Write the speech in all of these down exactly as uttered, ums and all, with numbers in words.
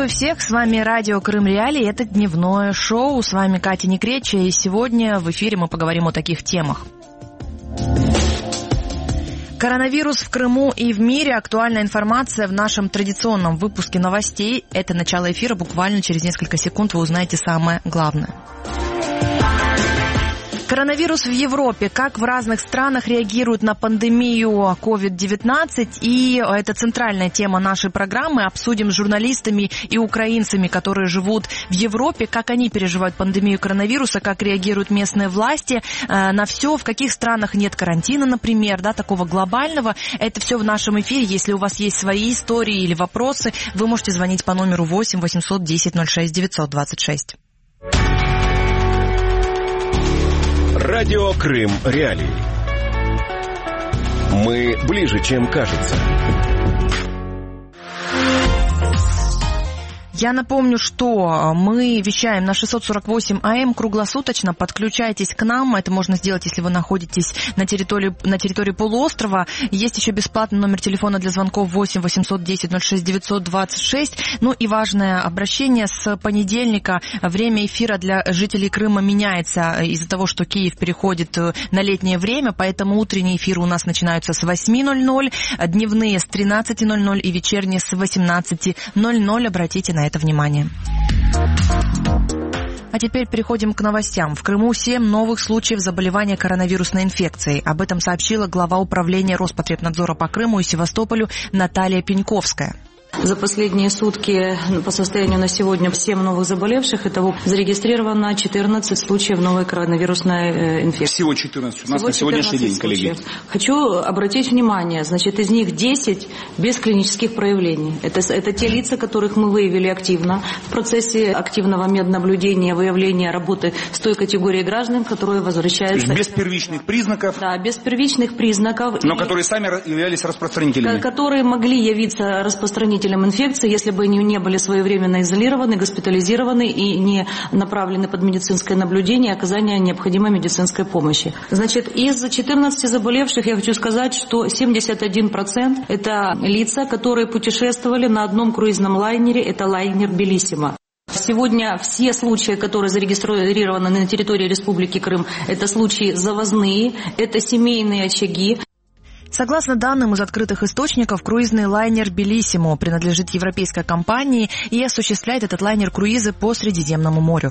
Приветствую всех, с вами радио Крым Реалии, это дневное шоу, с вами Катя Некреча, и сегодня в эфире мы поговорим о таких темах. Коронавирус в Крыму и в мире. Актуальная информация в нашем традиционном выпуске новостей. Это начало эфира, буквально через несколько секунд вы узнаете самое главное. Коронавирус в Европе. Как в разных странах реагируют на пандемию ковид девятнадцать. И это центральная тема нашей программы. Обсудим с журналистами и украинцами, которые живут в Европе, как они переживают пандемию коронавируса, как реагируют местные власти на все, в каких странах нет карантина, например, да, такого глобального. Это все в нашем эфире. Если у вас есть свои истории или вопросы, вы можете звонить по номеру восемь восемьсот десять ноль шесть девятьсот двадцать шесть. Радио Крым Реалии. Мы ближе, чем кажется. Я напомню, что мы вещаем на шестьсот сорок восемь АМ круглосуточно. Подключайтесь к нам. Это можно сделать, если вы находитесь на территории, на территории полуострова. Есть еще бесплатный номер телефона для звонков восемь восемьсот десять ноль шесть девятьсот двадцать шесть. Ну и важное обращение. С понедельника время эфира для жителей Крыма меняется из-за того, что Киев переходит на летнее время. Поэтому утренние эфиры у нас начинаются с восьми ноль ноль, дневные с тринадцати ноль ноль и вечерние с восемнадцати ноль ноль. Обратите на это внимание. А теперь переходим к новостям. В Крыму семь новых случаев заболевания коронавирусной инфекцией. Об этом сообщила глава управления Роспотребнадзора по Крыму и Севастополю Наталья Пеньковская. За последние сутки по состоянию на сегодня семь новых заболевших. Итого зарегистрировано четырнадцать случаев новой коронавирусной инфекции. Всего четырнадцать у нас Всего на сегодняшний день, случаев. коллеги. Хочу обратить внимание, значит, из них десять без клинических проявлений. Это, это те лица, которых мы выявили активно в процессе активного меднаблюдения, выявления работы с той категорией граждан, которые возвращаются... То есть без первичных признаков? Да, без первичных признаков. Но и, которые сами являлись распространителями? Которые могли явиться распространителями инфекции, если бы они не были своевременно изолированы, госпитализированы и не направлены под медицинское наблюдение и оказание необходимой медицинской помощи. Значит, из четырнадцати заболевших я хочу сказать, что семьдесят один процент это лица, которые путешествовали на одном круизном лайнере, это лайнер «Белиссимо». Сегодня все случаи, которые зарегистрированы на территории Республики Крым, это случаи завозные, это семейные очаги. Согласно данным из открытых источников, круизный лайнер «Белиссимо» принадлежит европейской компании и осуществляет этот лайнер круизы по Средиземному морю.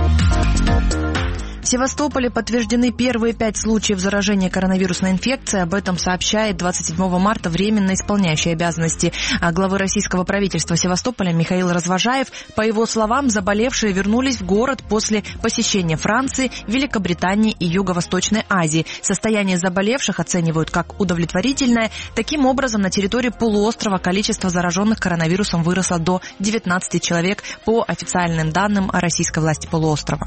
В Севастополе подтверждены первые пять случаев заражения коронавирусной инфекцией. Об этом сообщает двадцать седьмого марта временно исполняющий обязанности главы российского правительства Севастополя Михаил Развожаев. По его словам, заболевшие вернулись в город после посещения Франции, Великобритании и Юго-Восточной Азии. Состояние заболевших оценивают как удовлетворительное. Таким образом, на территории полуострова количество зараженных коронавирусом выросло до девятнадцати человек по официальным данным российской власти полуострова.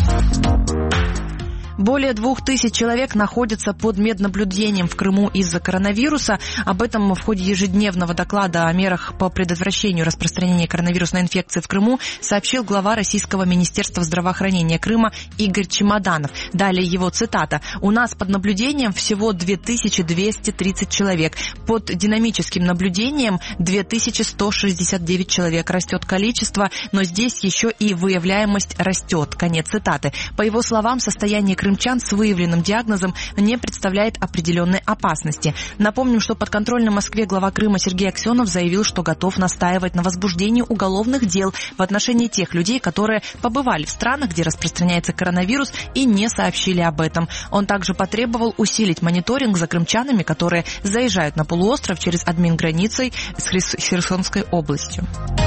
Более двух тысяч человек находятся под меднаблюдением в Крыму из-за коронавируса. Об этом в ходе ежедневного доклада о мерах по предотвращению распространения коронавирусной инфекции в Крыму сообщил глава Российского министерства здравоохранения Крыма Игорь Чемоданов. Далее его цитата. «У нас под наблюдением всего две тысячи двести тридцать человек. Под динамическим наблюдением две тысячи сто шестьдесят девять человек. Растет количество, но здесь еще и выявляемость растет». Конец цитаты. По его словам, состояние крымчан с выявленным диагнозом не представляет определенной опасности. Напомним, что подконтрольный Москве глава Крыма Сергей Аксенов заявил, что готов настаивать на возбуждении уголовных дел в отношении тех людей, которые побывали в странах, где распространяется коронавирус, и не сообщили об этом. Он также потребовал усилить мониторинг за крымчанами, которые заезжают на полуостров через админграницей с Херсонской областью.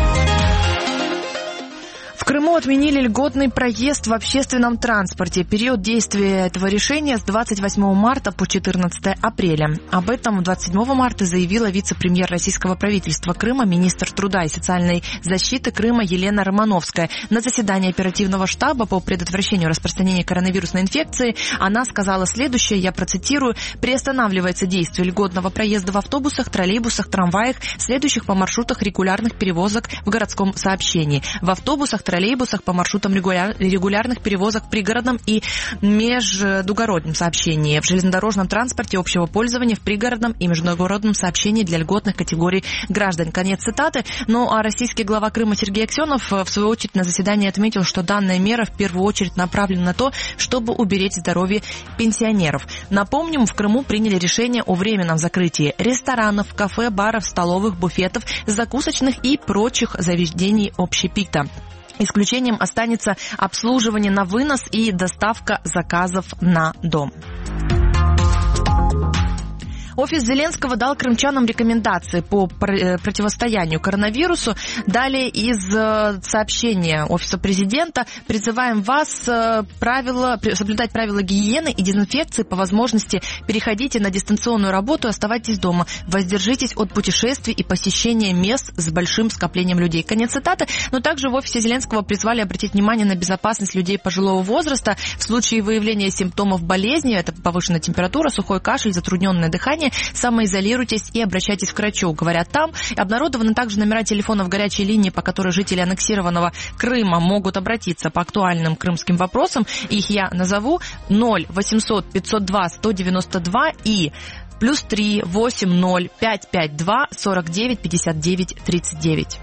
В Крыму отменили льготный проезд в общественном транспорте. Период действия этого решения с двадцать восьмого марта по четырнадцатого апреля. Об этом двадцать седьмого марта заявила вице-премьер российского правительства Крыма, министр труда и социальной защиты Крыма Елена Романовская. На заседании оперативного штаба по предотвращению распространения коронавирусной инфекции она сказала следующее, я процитирую: «Приостанавливается действие льготного проезда в автобусах, троллейбусах, трамваях, следующих по маршрутах регулярных перевозок в городском сообщении. В автобусах, троллейбусах, троллейбусах по маршрутам регуляр, регулярных перевозок в пригородном и междугородном сообщении, в железнодорожном транспорте общего пользования, в пригородном и междугородном сообщении для льготных категорий граждан. Конец цитаты. Ну а российский глава Крыма Сергей Аксенов в свою очередь на заседании отметил, что данная мера в первую очередь направлена на то, чтобы уберечь здоровье пенсионеров. Напомним, в Крыму приняли решение о временном закрытии ресторанов, кафе, баров, столовых, буфетов, закусочных и прочих заведений общепита. Исключением останется обслуживание на вынос и доставка заказов на дом. Офис Зеленского дал крымчанам рекомендации по противостоянию коронавирусу. Далее из сообщения Офиса президента: призываем вас правила, соблюдать правила гигиены и дезинфекции, по возможности переходите на дистанционную работу, оставайтесь дома, воздержитесь от путешествий и посещения мест с большим скоплением людей. Конец цитаты. Но также в Офисе Зеленского призвали обратить внимание на безопасность людей пожилого возраста. В случае выявления симптомов болезни, это повышенная температура, сухой кашель, затрудненное дыхание, самоизолируйтесь и обращайтесь к врачу, говорят там. Обнародованы также номера телефонов горячей линии, по которой жители аннексированного Крыма могут обратиться по актуальным крымским вопросам. Их я назову: ноль восемьсот пятьсот два сто девяносто два и плюс три восемь ноль пять пять два сорок девять пятьдесят девять тридцать девять.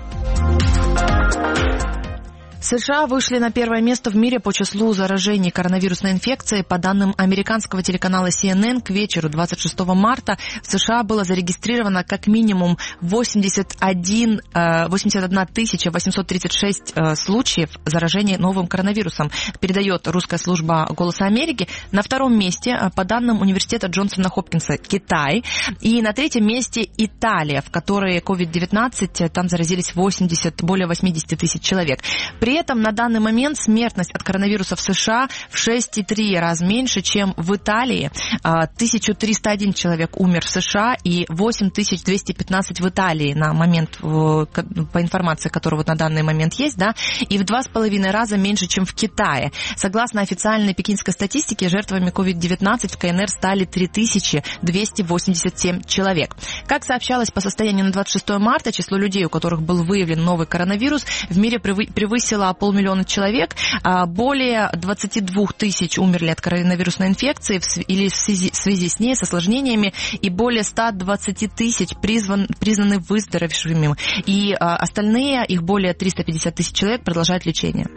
США вышли на первое место в мире по числу заражений коронавирусной инфекцией. По данным американского телеканала си эн эн, к вечеру двадцать шестого марта в США было зарегистрировано как минимум восемьдесят одна тысяча восемьсот тридцать шесть случаев заражения новым коронавирусом, передает русская служба «Голоса Америки». На втором месте, по данным университета Джонсона Хопкинса, Китай. И на третьем месте Италия, в которой ковид девятнадцать, там заразились восемьдесят, более восемьдесят тысяч человек. При этом на данный момент смертность от коронавируса в США в шесть целых три десятых раз меньше, чем в Италии. тысяча триста один человек умер в США и восемь тысяч двести пятнадцать в Италии на момент, по информации, которая вот на данный момент есть, да, и в два с половиной раза меньше, чем в Китае. Согласно официальной пекинской статистике, жертвами ковид девятнадцать в ка эн эр стали три тысячи двести восемьдесят семь человек. Как сообщалось по состоянию на двадцать шестого марта, число людей, у которых был выявлен новый коронавирус, в мире превысило полмиллиона человек. Более двадцать два тысяч умерли от коронавирусной инфекции или в связи, в связи с ней, с осложнениями, и более ста двадцати тысяч призван, признаны выздоровевшими. И остальные, их более триста пятьдесят тысяч человек, продолжают лечение.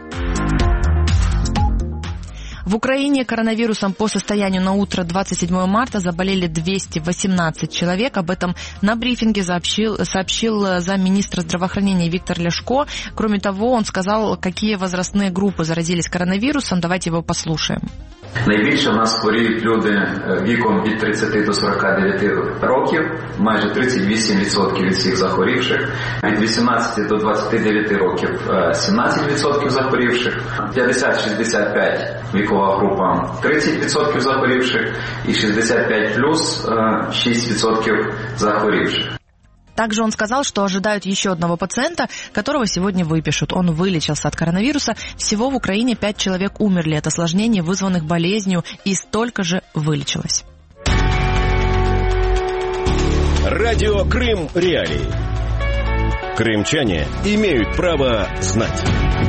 В Украине коронавирусом по состоянию на утро двадцать седьмого марта заболели двести восемнадцать человек. Об этом на брифинге сообщил, сообщил замминистра здравоохранения Виктор Ляшко. Кроме того, он сказал, какие возрастные группы заразились коронавирусом. Давайте его послушаем. Найбільше в нас хворіють люди віком від тридцяти до сорока дев'яти років, майже тридцять вісім відсотків від всіх захворівших, від вісімнадцяти до двадцяти дев'яти років сімнадцять відсотків захворівших, п'ятдесят шістдесят п'ять вікова група тридцять відсотків захворівших і шістдесят п'ять плюс шість відсотків захворівших. Также он сказал, что ожидают еще одного пациента, которого сегодня выпишут. Он вылечился от коронавируса. Всего в Украине пять человек умерли от осложнений, вызванных болезнью, и столько же вылечилось. Радио Крым Реалии. Крымчане имеют право знать.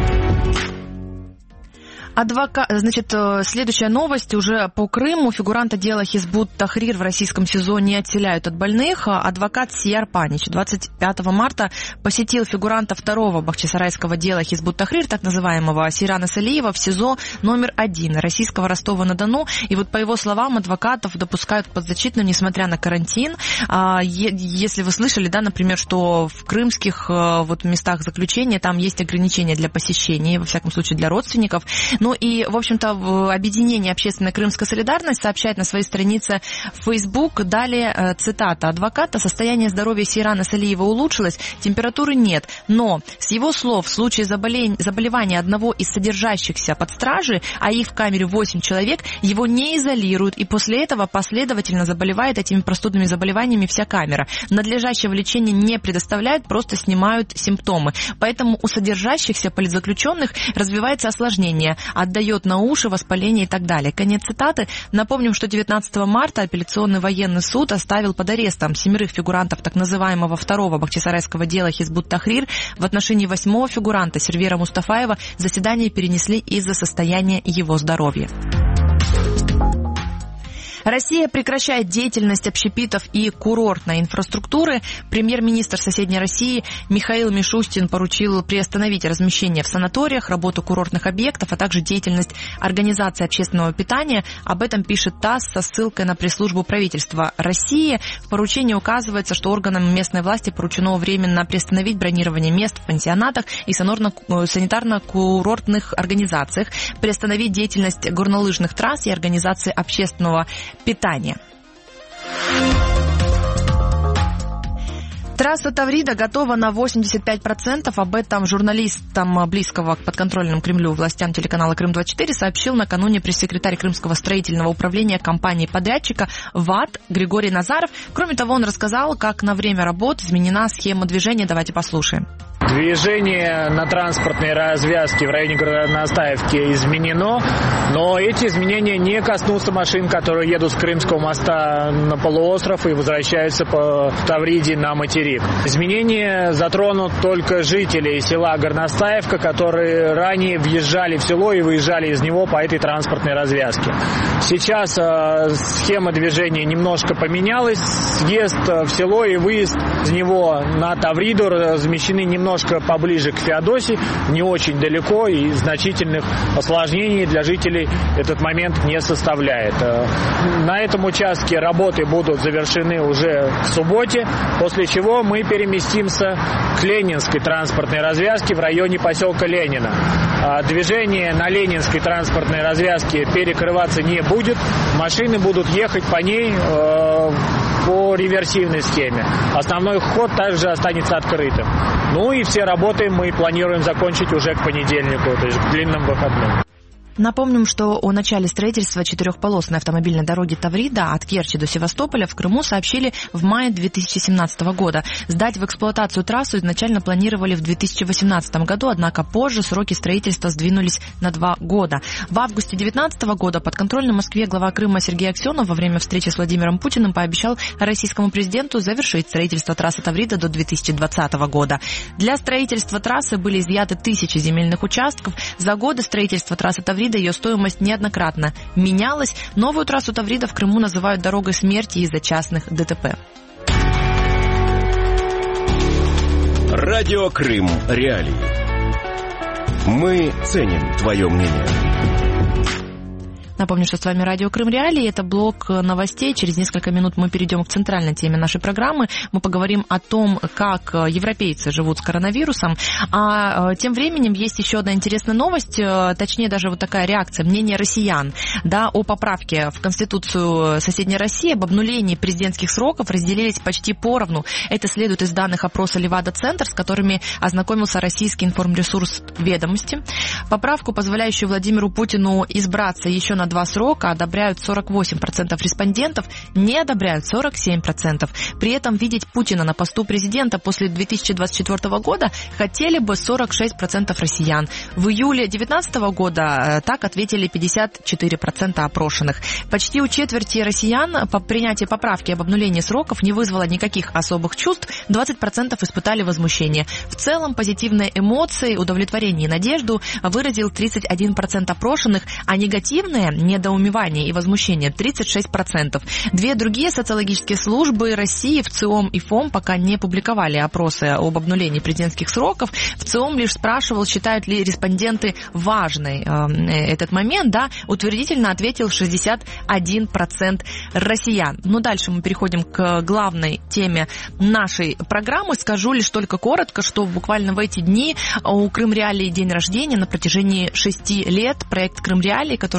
Адвока... Значит, следующая новость уже по Крыму. Фигуранта дела Хизбут Тахрир в российском СИЗО не отселяют от больных. Адвокат Сияр Панич двадцать пятого марта посетил фигуранта второго бахчисарайского дела Хизбут Тахрир, так называемого Сейрана Салиева, в СИЗО номер один российского Ростова-на-Дону. И вот по его словам, адвокатов допускают к подзащитным, несмотря на карантин. Если вы слышали, да, например, что в крымских вот местах заключения там есть ограничения для посещения, во всяком случае для родственников. Ну и, в общем-то, объединение «Общественная крымская солидарность» сообщает на своей странице в Facebook, далее цитата адвоката: «Состояние здоровья Сейрана Салиева улучшилось, температуры нет, но, с его слов, в случае заболевания одного из содержащихся под стражей, а их в камере восемь человек, его не изолируют, и после этого последовательно заболевает этими простудными заболеваниями вся камера. Надлежащего лечения не предоставляют, просто снимают симптомы. Поэтому у содержащихся политзаключенных развивается осложнение. отдает на уши, воспаление и так далее. Конец цитаты. Напомним, что девятнадцатого марта апелляционный военный суд оставил под арестом семерых фигурантов так называемого второго бахчисарайского дела Хизбут Тахрир. В отношении восьмого фигуранта Сервера Мустафаева заседание перенесли из-за состояния его здоровья. Россия прекращает деятельность общепитов и курортной инфраструктуры. Премьер-министр соседней России Михаил Мишустин поручил приостановить размещение в санаториях, работу курортных объектов, а также деятельность организации общественного питания. Об этом пишет ТАСС со ссылкой на пресс-службу правительства России. В поручении указывается, что органам местной власти поручено временно приостановить бронирование мест в пансионатах и санитарно-курортных организациях, приостановить деятельность горнолыжных трасс и организации общественного питания. Трасса Таврида готова на восемьдесят пять процентов. Об этом журналистам близкого к подконтрольным Кремлю властям телеканала Крым двадцать четыре сообщил накануне пресс-секретарь Крымского строительного управления компании-подрядчика ВАТ Григорий Назаров. Кроме того, он рассказал, как на время работ изменена схема движения. Давайте послушаем. Движение на транспортной развязке в районе Горностаевки изменено, но эти изменения не коснутся машин, которые едут с Крымского моста на полуостров и возвращаются по Тавриде на материк. Изменения затронут только жителей села Горностаевка, которые ранее въезжали в село и выезжали из него по этой транспортной развязке. Сейчас э, схема движения немножко поменялась. Съезд в село и выезд из него на Тавриду размещены немного немножко поближе к Феодосии, не очень далеко, и значительных осложнений для жителей этот момент не составляет. На этом участке работы будут завершены уже в субботе, после чего мы переместимся к Ленинской транспортной развязке в районе поселка Ленина. Движение на Ленинской транспортной развязке перекрываться не будет, машины будут ехать по ней по реверсивной схеме. Основной ход также останется открытым. Ну и все работы мы планируем закончить уже к понедельнику, то есть к длинным выходным. Напомним, что о начале строительства четырехполосной автомобильной дороги Таврида от Керчи до Севастополя в Крыму сообщили в мае две тысячи семнадцатого года. Сдать в эксплуатацию трассу изначально планировали в две тысячи восемнадцатом году, однако позже сроки строительства сдвинулись на два года. В августе две тысячи девятнадцатого года подконтрольный Москве глава Крыма Сергей Аксенов во время встречи с Владимиром Путиным пообещал российскому президенту завершить строительство трассы Таврида до две тысячи двадцатого года. Для строительства трассы были изъяты тысячи земельных участков. За годы строительства трассы Таврида ее стоимость неоднократно менялась. Новую трассу Таврида в Крыму называют дорогой смерти из-за частных ДТП. Радио Крым Реалии. Мы ценим твое мнение. Напомню, что с вами Радио Крым Реалии. Это блок новостей. Через несколько минут мы перейдем к центральной теме нашей программы. Мы поговорим о том, как европейцы живут с коронавирусом. А тем временем есть еще одна интересная новость, точнее даже вот такая реакция, мнение россиян, да, о поправке в Конституцию соседней России об обнулении президентских сроков разделились почти поровну. Это следует из данных опроса Левада-Центр, с которыми ознакомился российский информресурс «Ведомости». Поправку, позволяющую Владимиру Путину избраться еще на два срока, одобряют сорок восемь процентов респондентов, не одобряют сорок семь процентов. При этом видеть Путина на посту президента после две тысячи двадцать четвёртого года хотели бы сорок шесть процентов россиян. В июле две тысячи девятнадцатого года так ответили пятьдесят четыре процента опрошенных. Почти у четверти россиян по принятию поправки об обнулении сроков не вызвало никаких особых чувств, двадцать процентов испытали возмущение. В целом позитивные эмоции, удовлетворение и надежду выразил тридцать один процент опрошенных, а негативные недоумевание и возмущение тридцать шесть процентов. Две другие социологические службы России, ВЦИОМ и ФОМ, пока не публиковали опросы об обнулении президентских сроков. ВЦИОМ лишь спрашивал, считают ли респонденты важный э, этот момент, да, утвердительно ответил шестьдесят один процент россиян. Но дальше мы переходим к главной теме нашей программы. Скажу лишь только коротко, что буквально в эти дни у Крым Реалии день рождения. На протяжении шести лет проект Крым Реалии, который начался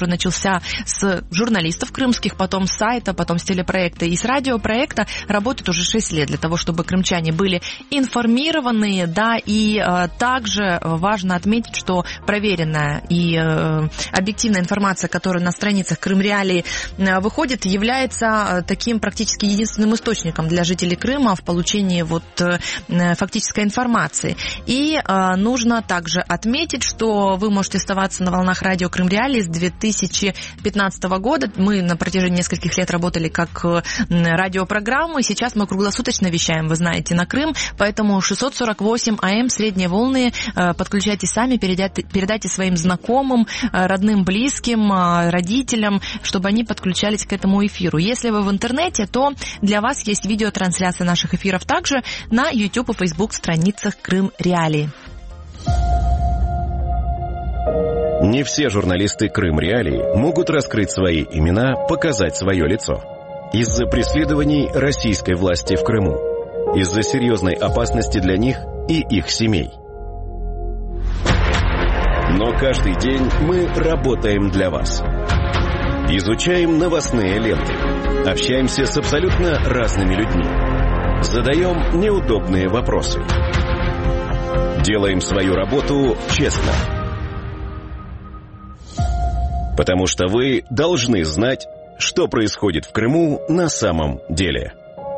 начался с журналистов крымских, потом с сайта, потом с телепроекта и с радиопроекта. Работает уже шесть лет для того, чтобы крымчане были информированы, да, и э, также важно отметить, что проверенная и э, объективная информация, которая на страницах Крым Реалии э, выходит, является таким практически единственным источником для жителей Крыма в получении вот э, фактической информации. И э, нужно также отметить, что вы можете оставаться на волнах радио Крым Реалии с две тысячи пятнадцатого года. Мы на протяжении нескольких лет работали как э, радиопрограммы. Сейчас мы круглосуточно вещаем, вы знаете, на Крым, поэтому шестьсот сорок восемь АМ, средние волны, э, подключайте сами, передайте, передайте своим знакомым, э, родным, близким, э, родителям, чтобы они подключались к этому эфиру. Если вы в интернете, то для вас есть видеотрансляция наших эфиров также на YouTube и Facebook страницах Крым Реалии. Не все журналисты Крым Реалии могут раскрыть свои имена, показать свое лицо. Из-за преследований российской власти в Крыму, из-за серьезной опасности для них и их семей. Но каждый день мы работаем для вас. Изучаем новостные ленты, общаемся с абсолютно разными людьми, задаем неудобные вопросы. Делаем свою работу честно. Потому что вы должны знать, что происходит в Крыму на самом деле.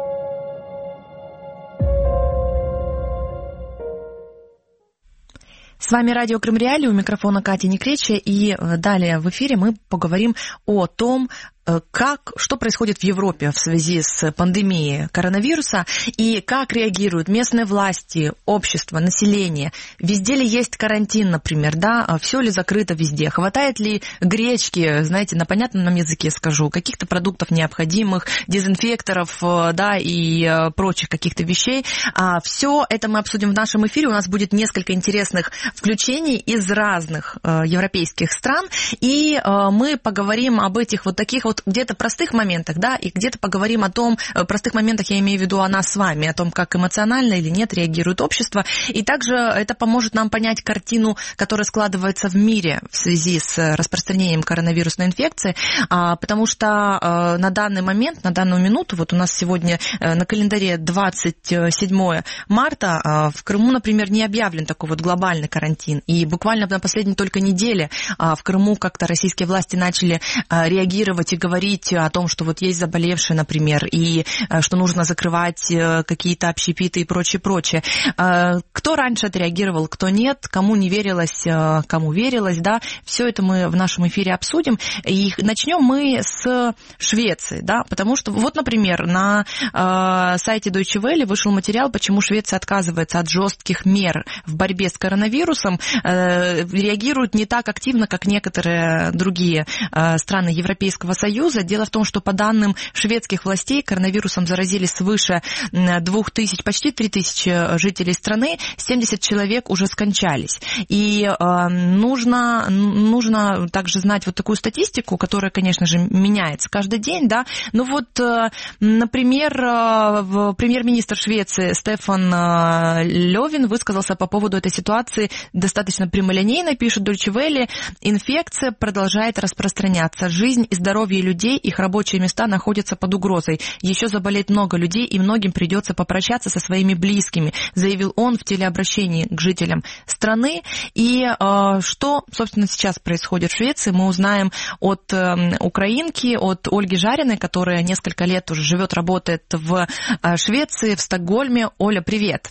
С вами радио Крым Реалии, у микрофона Катя Некречья, и далее в эфире мы поговорим о том, как, что происходит в Европе в связи с пандемией коронавируса и как реагируют местные власти, общество, население. Везде ли есть карантин, например, да, все ли закрыто везде, хватает ли гречки, знаете, на понятном нам языке скажу, каких-то продуктов необходимых, дезинфекторов, да, и прочих каких-то вещей. Все это мы обсудим в нашем эфире. У нас будет несколько интересных включений из разных европейских стран, и мы поговорим об этих вот таких вот где-то простых моментах, да, и где-то поговорим о том, простых моментах я имею в виду о нас с вами, о том, как эмоционально или нет реагирует общество, и также это поможет нам понять картину, которая складывается в мире в связи с распространением коронавирусной инфекции, потому что на данный момент, на данную минуту, вот у нас сегодня на календаре двадцать седьмое марта, в Крыму, например, не объявлен такой вот глобальный карантин, и буквально на последней только неделе в Крыму как-то российские власти начали реагировать и говорить о том, что вот есть заболевшие, например, и что нужно закрывать какие-то общепиты и прочее, прочее. Кто раньше отреагировал, кто нет, кому не верилось, кому верилось, да, все это мы в нашем эфире обсудим. И начнем мы с Швеции, да, потому что вот, например, на сайте Deutsche Welle вышел материал, почему Швеция отказывается от жестких мер в борьбе с коронавирусом, реагирует не так активно, как некоторые другие страны Европейского Союза. Дело в том, что по данным шведских властей коронавирусом заразились свыше двух тысяч, почти три тысячи жителей страны, семьдесят человек уже скончались. И э, нужно, нужно также знать вот такую статистику, которая, конечно же, меняется каждый день, да. Ну вот, э, например, э, премьер-министр Швеции Стефан э, Лёвин высказался по поводу этой ситуации достаточно прямолинейно, пишет Deutsche Welle: инфекция продолжает распространяться, жизнь и здоровье людей, их рабочие места находятся под угрозой. Еще заболеет много людей, и многим придется попрощаться со своими близкими, заявил он в телеобращении к жителям страны. И э, что, собственно, сейчас происходит в Швеции, мы узнаем от э, украинки, от Ольги Жариной, которая несколько лет уже живет, работает в э, Швеции, в Стокгольме. Оля, привет.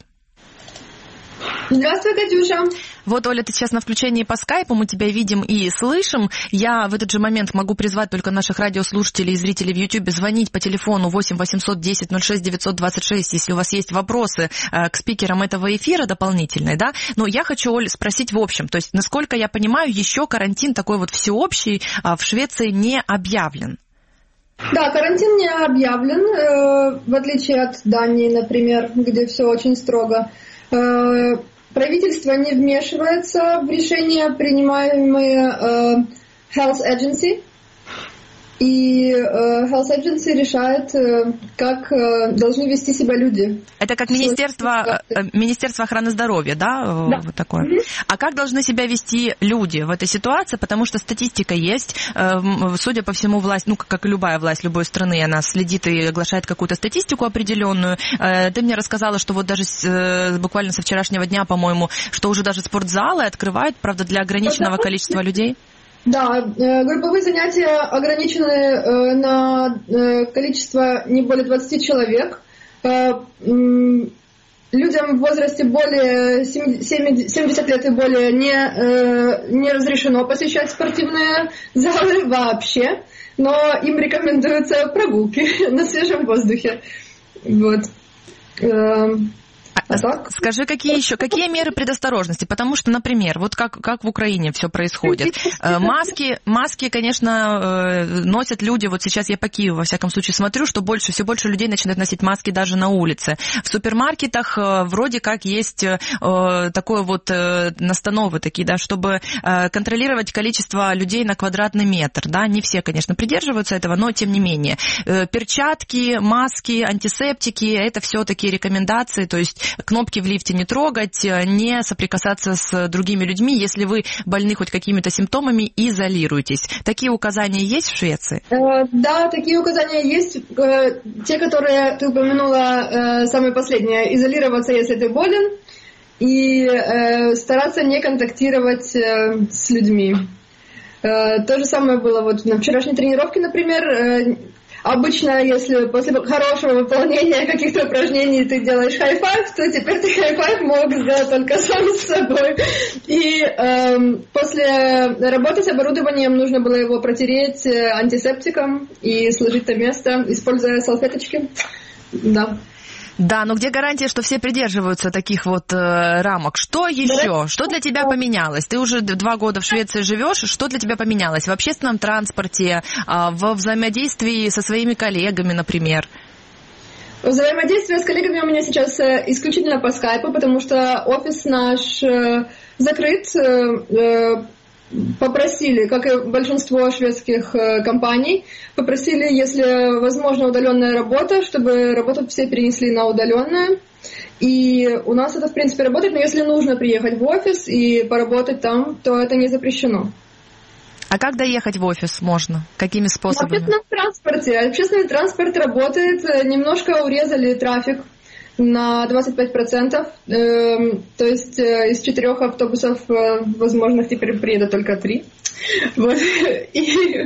Здравствуй, Катюша. Вот, Оля, ты сейчас на включении по скайпу, мы тебя видим и слышим. Я в этот же момент могу призвать только наших радиослушателей и зрителей в Ютьюбе звонить по телефону восемь восемьсот десять ноль шесть девятьсот двадцать шесть, если у вас есть вопросы к спикерам этого эфира дополнительные, да. Но я хочу, Оль, спросить в общем, то есть, насколько я понимаю, еще карантин такой вот всеобщий в Швеции не объявлен. Да, карантин не объявлен, э, в отличие от Дании, например, где все очень строго. Э, правительство не вмешивается в решения, принимаемые э, Health Agency. и э, Health Agency решает, э, как э, должны вести себя люди. Это как министерство, министерство охраны здоровья, да? Да. Вот такое. Mm-hmm. А как должны себя вести люди в этой ситуации? Потому что статистика есть. Э, судя по всему, власть, ну, как и любая власть любой страны, она следит и оглашает какую-то статистику определенную. Э, ты мне рассказала, что вот даже с, э, буквально со вчерашнего дня, по-моему, что уже даже спортзалы открывают, правда, для ограниченного количества людей. Да, групповые занятия ограничены на количество не более двадцати человек. Людям в возрасте более семидесяти лет и более не, не разрешено посещать спортивные залы вообще, но им рекомендуются прогулки на свежем воздухе. Вот. А так? Скажи, какие еще, какие меры предосторожности? Потому что, например, вот как, как в Украине все происходит. Маски, маски, конечно, носят люди. Вот сейчас я по Киеву, во всяком случае, смотрю, что больше, все больше людей начинают носить маски даже на улице. В супермаркетах вроде как есть такое вот настановы такие, да, чтобы контролировать количество людей на квадратный метр. Да? Не все, конечно, придерживаются этого, но тем не менее. Перчатки, маски, антисептики, это все такие рекомендации, то есть кнопки в лифте не трогать, не соприкасаться с другими людьми. Если вы больны хоть какими-то симптомами, изолируйтесь. Такие указания есть в Швеции? Да, такие указания есть. Те, которые ты упомянула, самые последние. Изолироваться, если ты болен, и стараться не контактировать с людьми. То же самое было вот на вчерашней тренировке, например. Обычно, если после хорошего выполнения каких-то упражнений ты делаешь хай-файв, то теперь ты хай-файв мог сделать только сам с собой. И э, после работы с оборудованием нужно было его протереть антисептиком и сложить на место, используя салфеточки. Да. Да, но где гарантия, что все придерживаются таких вот э, рамок? Что еще? Что для тебя поменялось? Ты уже два года в Швеции живешь. Что для тебя поменялось в общественном транспорте, э, во взаимодействии со своими коллегами, например? Взаимодействие с коллегами у меня сейчас исключительно по скайпу, потому что офис наш э, закрыт. Э, Попросили, как и большинство шведских компаний, попросили, если возможно, удаленная работа, чтобы работу все перенесли на удаленную. И у нас это, в принципе, работает, но если нужно приехать в офис и поработать там, то это не запрещено. А как доехать в офис можно? Какими способами? В общественном транспорте. Общественный транспорт работает, немножко урезали трафик на двадцать пять процентов, э, то есть э, из четырех автобусов э, возможно теперь приедут только три. Вот. И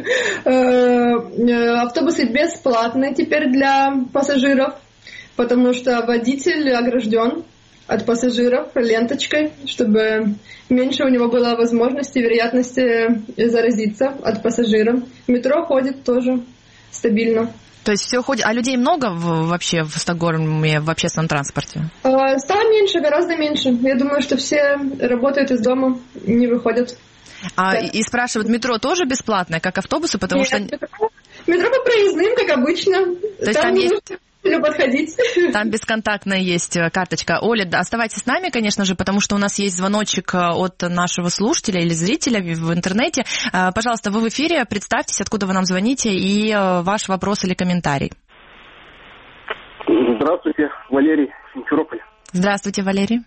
э, автобусы бесплатные теперь для пассажиров, потому что водитель огражден от пассажиров ленточкой, чтобы меньше у него было возможности, вероятности заразиться от пассажира. Метро ходит тоже стабильно. То есть все ходит... А людей много в, вообще в Стокгольме в общественном транспорте? Стало меньше, гораздо меньше. Я думаю, что все работают из дома, не выходят. А да. И спрашивают, метро тоже бесплатное, как автобусы? Потому Нет, что... метро, метро по проездным, как обычно. То есть там, там есть... подходить. Там бесконтактная есть карточка. Оля, оставайтесь с нами, конечно же, потому что у нас есть звоночек от нашего слушателя или зрителя в интернете. Пожалуйста, вы в эфире, представьтесь, откуда вы нам звоните, и ваш вопрос или комментарий. Здравствуйте, Валерий, Симферополь. Здравствуйте, Валерий.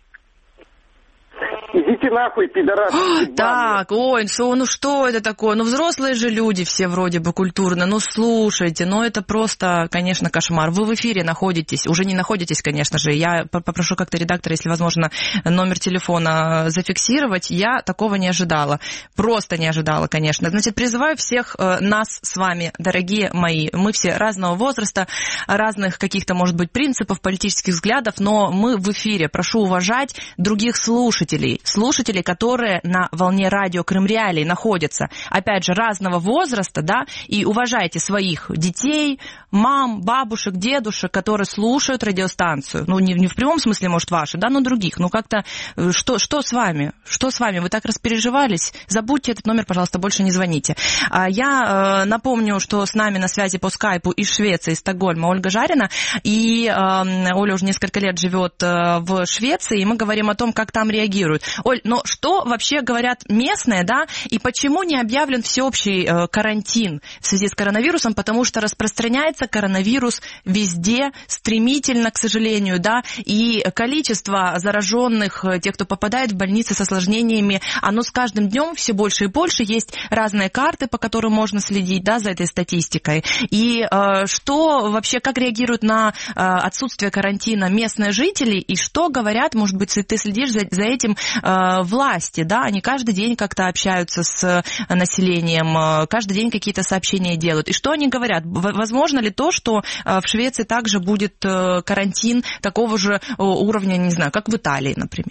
Идите нахуй, пидорасы. Так, ой, что, ну что это такое? Ну взрослые же люди все вроде бы культурно. Ну слушайте, ну это просто, конечно, кошмар. Вы в эфире находитесь, уже не находитесь, конечно же. Я попрошу как-то редактора, если возможно, номер телефона зафиксировать. Я такого не ожидала. Просто не ожидала, конечно. Значит, призываю всех нас с вами, дорогие мои. Мы все разного возраста, разных каких-то, может быть, принципов, политических взглядов, но мы в эфире. Прошу уважать других слушателей. Слушатели, которые на волне радио Крым Реалии находятся, опять же, разного возраста, да, и уважайте своих детей, мам, бабушек, дедушек, которые слушают радиостанцию. Ну, не, не в прямом смысле, может, ваши, да, но других. Ну, как-то, что, что с вами? Что с вами? Вы так распереживались? Забудьте этот номер, пожалуйста, больше не звоните. Я напомню, что с нами на связи по скайпу из Швеции, из Стокгольма Ольга Жарина, и Оля уже несколько лет живет в Швеции, и мы говорим о том, как там реагируют. Оль, но что вообще говорят местные, да, и почему не объявлен всеобщий э, карантин в связи с коронавирусом? Потому что распространяется коронавирус везде стремительно, к сожалению, да, и количество зараженных, тех, кто попадает в больницы с осложнениями, оно с каждым днем все больше и больше. Есть разные карты, по которым можно следить, да, за этой статистикой. И э, что вообще, как реагируют на э, отсутствие карантина местные жители, и что говорят, может быть, ты следишь за, за этим э, власти, да, они каждый день как-то общаются с населением, э, каждый день какие-то сообщения делают. И что они говорят? Возможно ли то, что э, в Швеции также будет э, карантин такого же э, уровня, не знаю, как в Италии, например?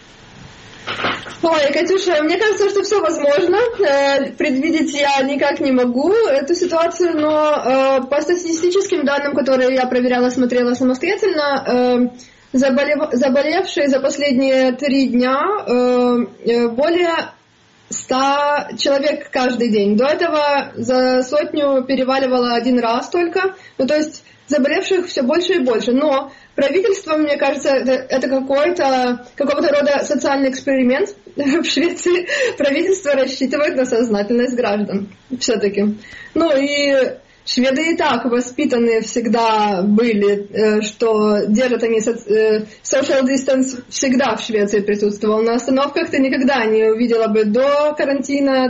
Ой, Катюша, мне кажется, что все возможно. Э, предвидеть я никак не могу эту ситуацию, но э, по статистическим данным, которые я проверяла, смотрела самостоятельно, э, заболев, заболевшие за последние три дня э, более ста человек каждый день. До этого за сотню переваливало один раз только. Ну, то есть заболевших все больше и больше. Но правительство, мне кажется, это, это какой-то, какого-то рода социальный эксперимент. В Швеции правительство рассчитывает на сознательность граждан все-таки. Ну и шведы и так воспитаны всегда были, что держат они social distance, всегда в Швеции присутствовал. На остановках ты никогда не увидела бы до карантина,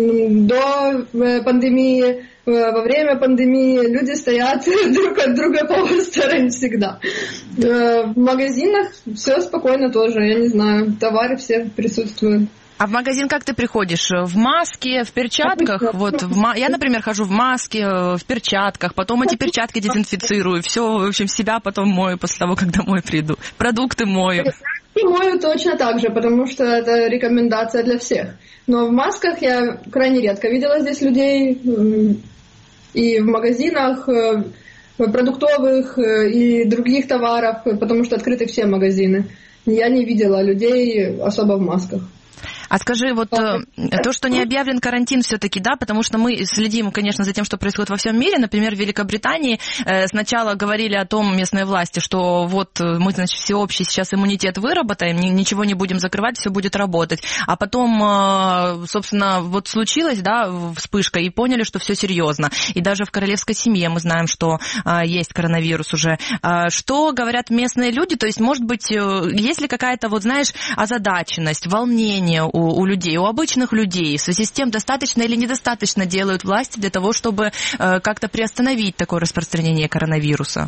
до пандемии, во время пандемии люди стоят друг от друга по обе стороны всегда. В магазинах все спокойно тоже, я не знаю, товары все присутствуют. А в магазин как ты приходишь? В маске, в перчатках? Вот в ма... Я, например, хожу в маске, в перчатках, потом эти перчатки дезинфицирую, все, в общем, себя потом мою после того, как домой приду. Продукты мою. И мою точно так же, потому что это рекомендация для всех. Но в масках я крайне редко видела здесь людей, и в магазинах продуктовых и других товаров, потому что открыты все магазины. Я не видела людей особо в масках. А скажи, вот то, что не объявлен карантин все-таки, да, потому что мы следим, конечно, за тем, что происходит во всем мире. Например, в Великобритании сначала говорили о том местные власти, что вот мы, значит, всеобщий сейчас иммунитет выработаем, ничего не будем закрывать, все будет работать. А потом, собственно, вот случилась, да, вспышка, и поняли, что все серьезно. И даже в королевской семье мы знаем, что есть коронавирус уже. Что говорят местные люди? То есть, может быть, есть ли какая-то, вот, знаешь, озадаченность, волнение у у людей, у обычных людей, в связи с тем, достаточно или недостаточно делают власти для того, чтобы э, как-то приостановить такое распространение коронавируса?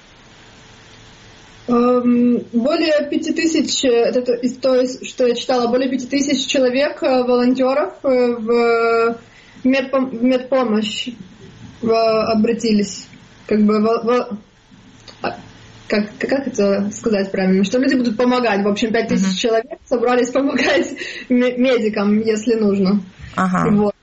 Более пяти тысяч, это то, что я читала, более пяти тысяч человек, волонтеров в медпомощь обратились. Как бы в, Как, как это сказать правильно? Что люди будут помогать. В общем, пять тысяч uh-huh. человек собрались помогать медикам, если нужно. Uh-huh. Вот.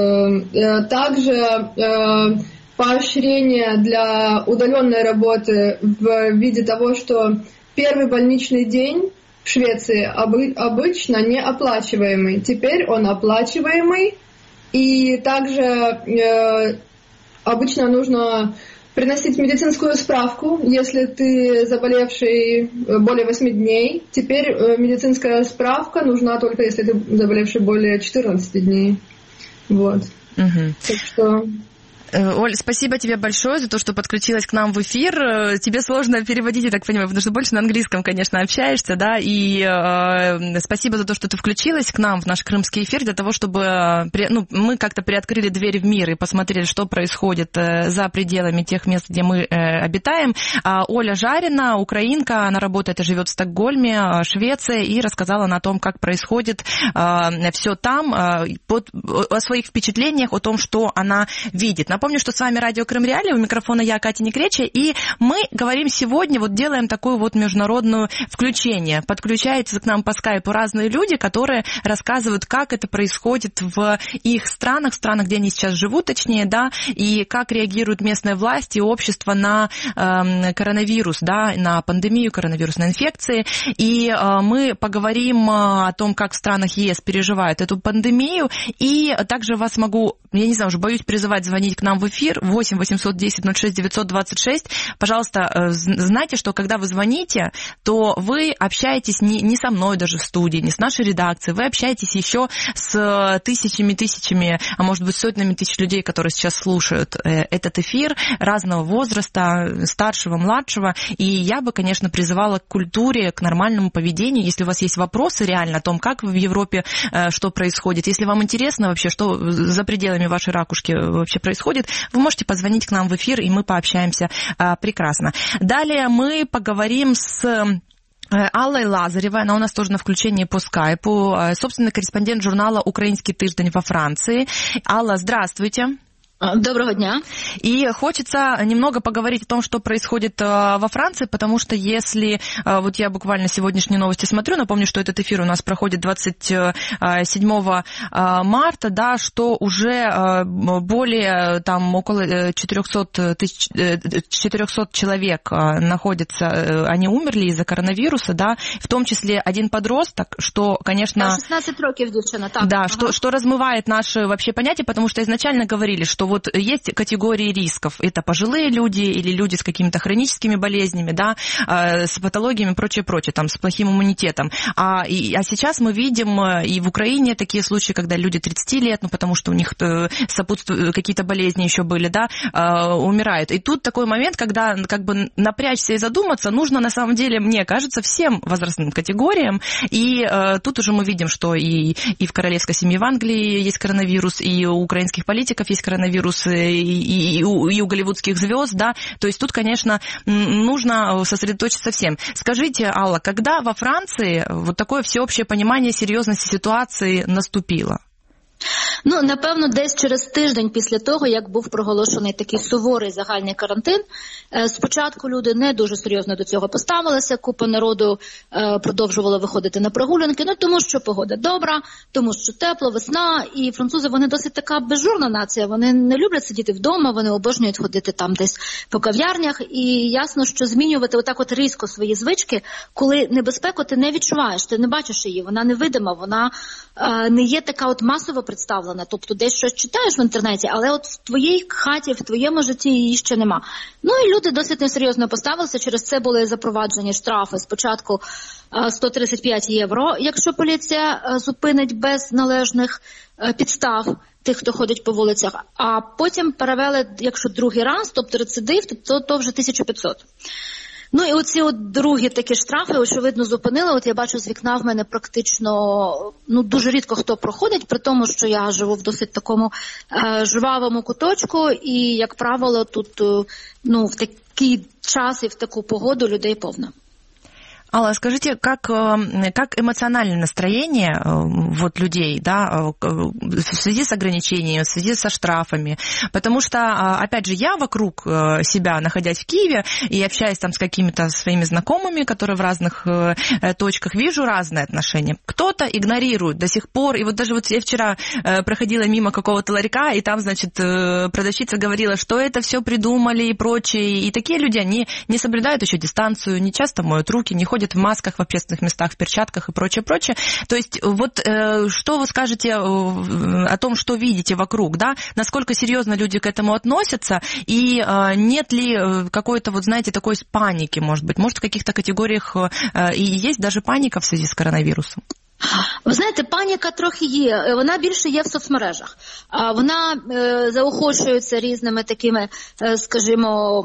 Также поощрение для удаленной работы в виде того, что первый больничный день в Швеции обычно не оплачиваемый. Теперь он оплачиваемый. И также обычно нужно приносить медицинскую справку, если ты заболевший более восьми дней. Теперь медицинская справка нужна только если ты заболевший более четырнадцати дней. Вот. Угу. Так что... Оль, спасибо тебе большое за то, что подключилась к нам в эфир. Тебе сложно переводить, я так понимаю, потому что больше на английском, конечно, общаешься, да, и э, спасибо за то, что ты включилась к нам в наш крымский эфир для того, чтобы ну, мы как-то приоткрыли дверь в мир и посмотрели, что происходит э, за пределами тех мест, где мы э, обитаем. А Оля Жарина, украинка, она работает и живет в Стокгольме, Швеция, и рассказала нам о том, как происходит э, все там, э, под, о своих впечатлениях, о том, что она видит. Напомню, что с вами радио Крым Реалии, у микрофона я, Катя Некреча, и мы говорим сегодня, вот делаем такое вот международное включение. Подключаются к нам по скайпу разные люди, которые рассказывают, как это происходит в их странах, в странах, где они сейчас живут, точнее, да, и как реагируют местные власти и общество на э, коронавирус, да, на пандемию коронавирусной инфекции. И э, мы поговорим о том, как в странах ЕС переживают эту пандемию, и также вас могу я не знаю, уже боюсь призывать звонить к нам в эфир, восемь восемьсот десять ноль шесть девятьсот двадцать шесть. Пожалуйста, знайте, что когда вы звоните, то вы общаетесь не, не со мной даже в студии, не с нашей редакцией, вы общаетесь еще с тысячами-тысячами, а может быть сотнями тысяч людей, которые сейчас слушают этот эфир, разного возраста, старшего, младшего. И я бы, конечно, призывала к культуре, к нормальному поведению. Если у вас есть вопросы реально о том, как в Европе что происходит, если вам интересно вообще, что за пределами вашей ракушки вообще происходит, вы можете позвонить к нам в эфир, и мы пообщаемся прекрасно. Далее мы поговорим с Аллой Лазаревой, она у нас тоже на включении по скайпу, собственный корреспондент журнала «Украинский тиждень» во Франции. Алла, здравствуйте. Доброго дня. И хочется немного поговорить о том, что происходит во Франции, потому что если, вот я буквально сегодняшние новости смотрю, напомню, что этот эфир у нас проходит двадцать седьмого марта, да, что уже более там около четырехсот тысяч, четырехсот человек находятся, они умерли из-за коронавируса, да, в том числе один подросток, что, конечно... шестнадцать років дівчина, так. Да, ага. что, что размывает наши вообще понятия, потому что изначально говорили, что вот есть категории рисков. Это пожилые люди или люди с какими-то хроническими болезнями, да, с патологиями и прочее, прочее, там, с плохим иммунитетом. А, и, а сейчас мы видим и в Украине такие случаи, когда люди тридцать лет, ну, потому что у них сопутствуют какие-то болезни еще были, да, умирают. И тут такой момент, когда как бы напрячься и задуматься, нужно на самом деле, мне кажется, всем возрастным категориям. И тут уже мы видим, что и, и в королевской семье в Англии есть коронавирус, и у украинских политиков есть коронавирус, и, и, и, у, и у голливудских звезд, да, то есть тут, конечно, нужно сосредоточиться всем. Скажите, Алла, когда во Франции вот такое всеобщее понимание серьезности ситуации наступило? Ну, напевно, десь через тиждень після того, як був проголошений такий суворий загальний карантин, спочатку люди не дуже серйозно до цього поставилися, купа народу продовжувала виходити на прогулянки, ну, тому що погода добра, тому що тепло, весна, і французи, вони досить така безжурна нація, вони не люблять сидіти вдома, вони обожнюють ходити там десь по кав'ярнях, і ясно, що змінювати отак от різко свої звички, коли небезпеку ти не відчуваєш, ти не бачиш її, вона невидима, вона не є така от масово представлена, тобто десь щось читаєш в інтернеті, але от в твоїй хаті, в твоєму житті її ще нема. Ну і люди досить несерйозно поставилися, через це були запроваджені штрафи спочатку сто тридцять п'ять євро, якщо поліція зупинить без належних підстав тих, хто ходить по вулицях, а потім перевели, якщо другий раз, тобто рецидив, то, то вже тисяча п'ятсот. Ну і оці от другі такі штрафи, очевидно, зупинили. От я бачу з вікна в мене практично, ну, дуже рідко хто проходить, при тому, що я живу в досить такому е, жвавому куточку, і, як правило, тут, ну, в такий час і в таку погоду людей повно. Алла, скажите, как, как эмоциональное настроение вот, людей, да, в связи с ограничениями, в связи со штрафами? Потому что, опять же, я вокруг себя, находясь в Киеве и общаясь там с какими-то своими знакомыми, которые в разных точках, вижу разные отношения. Кто-то игнорирует до сих пор, и вот даже вот я вчера проходила мимо какого-то ларька, и там, значит, продавщица говорила, что это все придумали и прочее, и такие люди, они не соблюдают еще дистанцию, не часто моют руки, не ходят в масках в общественных местах, в перчатках и прочее, прочее. То есть вот э, что вы скажете о том, что видите вокруг, да? Насколько серьезно люди к этому относятся, и э, нет ли какой-то, вот знаете, такой паники, может быть? Может, в каких-то категориях э, и есть даже паника в связи с коронавирусом? Ви знаєте, паніка трохи є, вона більше є в соцмережах. Вона е, заохочується різними такими, е, скажімо,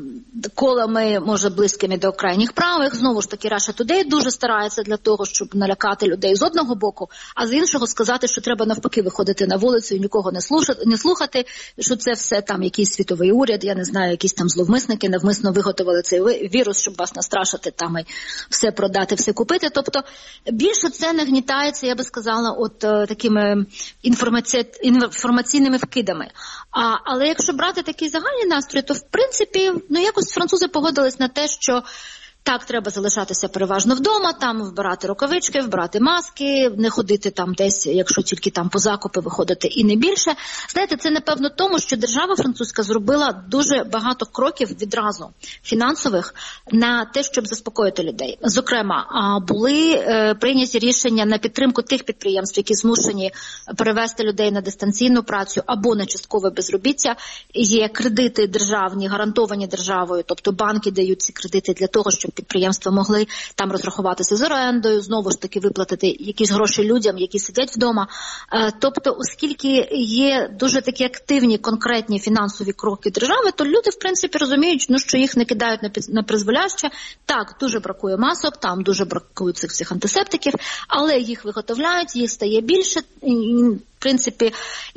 колами, може, близькими до крайніх правих. Знову ж таки, Russia Today дуже старається для того, щоб налякати людей з одного боку, а з іншого сказати, що треба навпаки виходити на вулицю і нікого не слухати, не слухати, що це все там якийсь світовий уряд, я не знаю, якісь там зловмисники навмисно виготовили цей вірус, щоб вас настрашити там і все продати, все купити. Тобто більше це не гнітається, я би сказала, от е, такими інформаці... інформаційними вкидами. А, але якщо брати такий загальний настрій, то в принципі, ну якось французи погодились на те, що Так, треба залишатися переважно вдома, там вбирати рукавички, вбирати маски, не ходити там десь, якщо тільки там по закупи виходити, і не більше. Знаєте, це напевно тому, що держава французька зробила дуже багато кроків відразу фінансових на те, щоб заспокоїти людей. Зокрема, були е, прийняті рішення на підтримку тих підприємств, які змушені перевести людей на дистанційну працю або на часткове безробіття. Є кредити державні, гарантовані державою, тобто банки дають ці кредити для того, щоб підприємства могли там розрахуватися з орендою, знову ж таки виплатити якісь гроші людям, які сидять вдома. Е, тобто, оскільки є дуже такі активні, конкретні фінансові кроки держави, то люди, в принципі, розуміють, ну, що їх не кидають на, на призволяще. Так, дуже бракує масок, там дуже бракує цих всіх антисептиків, але їх виготовляють, їх стає більше. І, в принципі,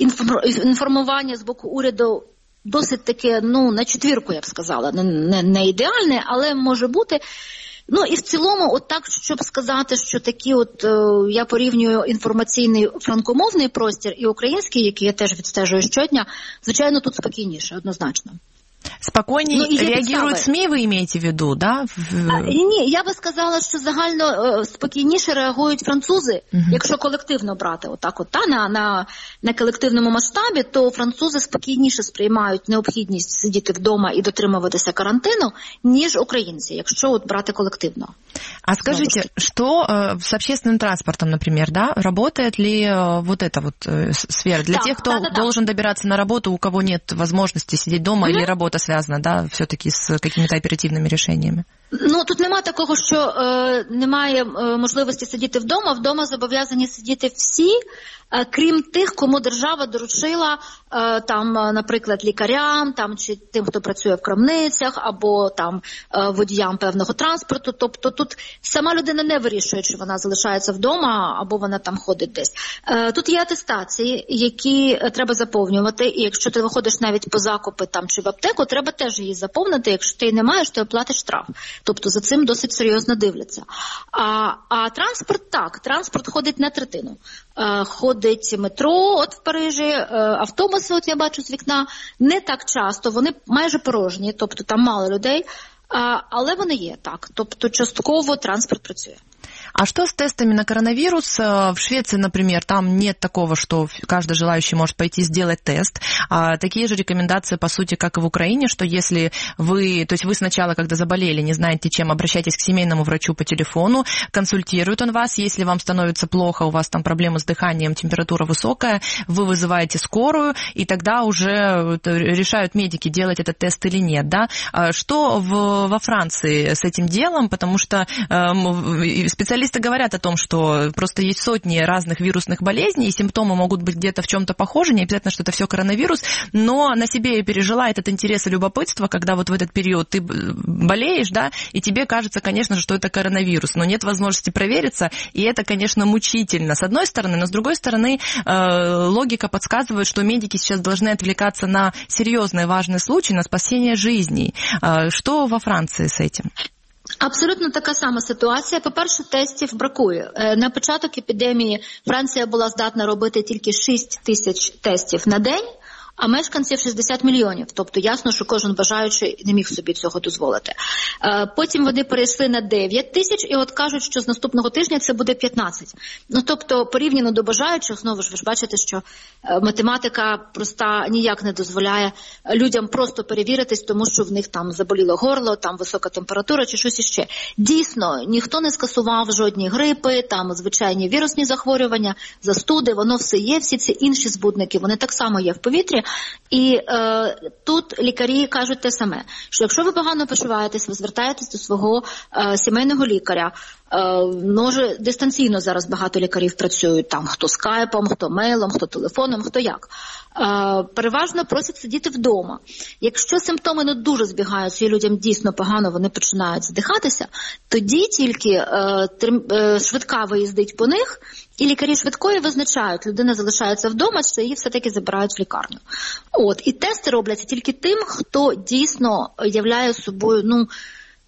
інформування з боку уряду досить таке, ну, на четвірку, я б сказала, не, не, не ідеальне, але може бути. Ну і в цілому, от так, щоб сказати, що такі от, е, я порівнюю інформаційний франкомовний простір і український, який я теж відстежую щодня, звичайно, тут спокійніше, однозначно. Спокойнее ну, реагируют СМИ, вы имеете в виду, да? А, ні, я би сказала, що загально е, спокійніше реагують французи, угу. Якщо колективно брати, отак от, та, на, на, на колективному масштабі, то французи спокійніше сприймають необхідність сидіти вдома і дотримуватися карантину, ніж українці, якщо от брати колективно. А скажите, что э, с общественным транспортом, например, да? Работает ли э, вот эта вот э, сфера для да, тех, кто да, да, должен да. добираться на работу, у кого нет возможности сидеть дома угу. или работа связана, да, все-таки с какими-то оперативными решениями? Ну, тут немає такого, що е, немає е, можливості сидіти вдома. Вдома зобов'язані сидіти всі, е, крім тих, кому держава доручила, е, там, наприклад, лікарям, там, чи тим, хто працює в крамницях, або там е, водіям певного транспорту. Тобто тут сама людина не вирішує, чи вона залишається вдома, або вона там ходить десь. Е, тут є атестації, які треба заповнювати, і якщо ти виходиш навіть по закупи там, чи в аптеку, треба теж її заповнити. Якщо ти її не маєш, то оплатиш штраф. Тобто за цим досить серйозно дивляться. А, а транспорт так, транспорт ходить на третину. Е, ходить метро от в Парижі, е, автобуси, от я бачу з вікна, не так часто, вони майже порожні, тобто там мало людей, а, але вони є, так. Тобто частково транспорт працює. А что с тестами на коронавирус? В Швеции, например, там нет такого, что каждый желающий может пойти сделать тест. А такие же рекомендации, по сути, как и в Украине, что если вы, то есть вы сначала, когда заболели, не знаете чем, обращайтесь к семейному врачу по телефону, консультирует он вас. Если вам становится плохо, у вас там проблемы с дыханием, температура высокая, вы вызываете скорую, и тогда уже решают медики, делать этот тест или нет, да? Что в, во Франции с этим делом? Потому что э, специалисты Специалисты говорят о том, что просто есть сотни разных вирусных болезней, и симптомы могут быть где-то в чем-то похожи, не обязательно, что это все коронавирус, но на себе я пережила этот интерес и любопытство, когда вот в этот период ты болеешь, да, и тебе кажется, конечно же, что это коронавирус, но нет возможности провериться, и это, конечно, мучительно, с одной стороны, но с другой стороны, э, логика подсказывает, что медики сейчас должны отвлекаться на серьезные важные случаи, на спасение жизней. Э, что во Франции с этим? Абсолютно така сама ситуація. По-перше, тестів бракує. На початок епідемії Франція була здатна робити тільки шість тисяч тестів на день, а мешканців шістдесят мільйонів. Тобто ясно, що кожен бажаючий не міг собі цього дозволити. Потім вони перейшли на дев'ять тисяч і от кажуть, що з наступного тижня це буде п'ятнадцять. Ну, тобто, порівняно до бажаючих, знову ж ви ж бачите, що математика проста ніяк не дозволяє людям просто перевіритись, тому що в них там заболіло горло, там висока температура чи щось іще. Дійсно, ніхто не скасував жодні грипи, там звичайні вірусні захворювання, застуди, воно все є, всі ці інші збудники, вони так само є в повітрі. І е, тут лікарі кажуть те саме, що якщо ви погано почуваєтесь, ви звертаєтесь до свого е, сімейного лікаря. Е, може, дистанційно зараз багато лікарів працюють, там хто скайпом, хто мейлом, хто телефоном, хто як. Е, переважно просять сидіти вдома. Якщо симптоми не дуже збігаються і людям дійсно погано, вони починають задихатися, тоді тільки е, трим, е, швидка виїздить по них, і лікарі швидкої визначають, людина залишається вдома, чи її все-таки забирають в лікарню. От, і тести робляться тільки тим, хто дійсно являє собою, ну,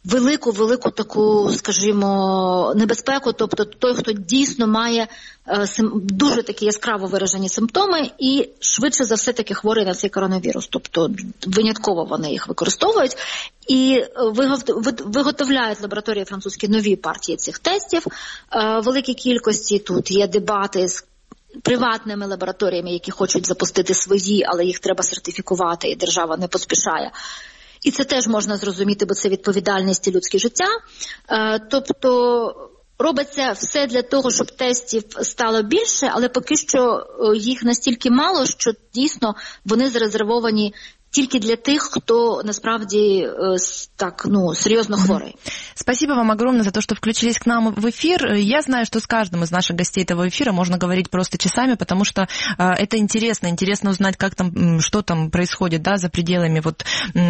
велику-велику таку, скажімо, небезпеку, тобто той, хто дійсно має е, сим, дуже такі яскраво виражені симптоми і швидше за все таки хворий на цей коронавірус, тобто винятково вони їх використовують. І виготовляють лабораторії французькі нові партії цих тестів е, в великій кількості. Тут є дебати з приватними лабораторіями, які хочуть запустити свої, але їх треба сертифікувати, і держава не поспішає. І це теж можна зрозуміти, бо це відповідальність і людське життя. Е, тобто робиться все для того, щоб тестів стало більше, але поки що їх настільки мало, що дійсно вони зарезервовані тільки для тех, кто насправді так, ну, серьезно хворый. Спасибо вам огромное за то, что включились к нам в эфир. Я знаю, что с каждым из наших гостей этого эфира можно говорить просто часами, потому что э, это интересно. Интересно узнать, как там, что там происходит, да, за пределами вот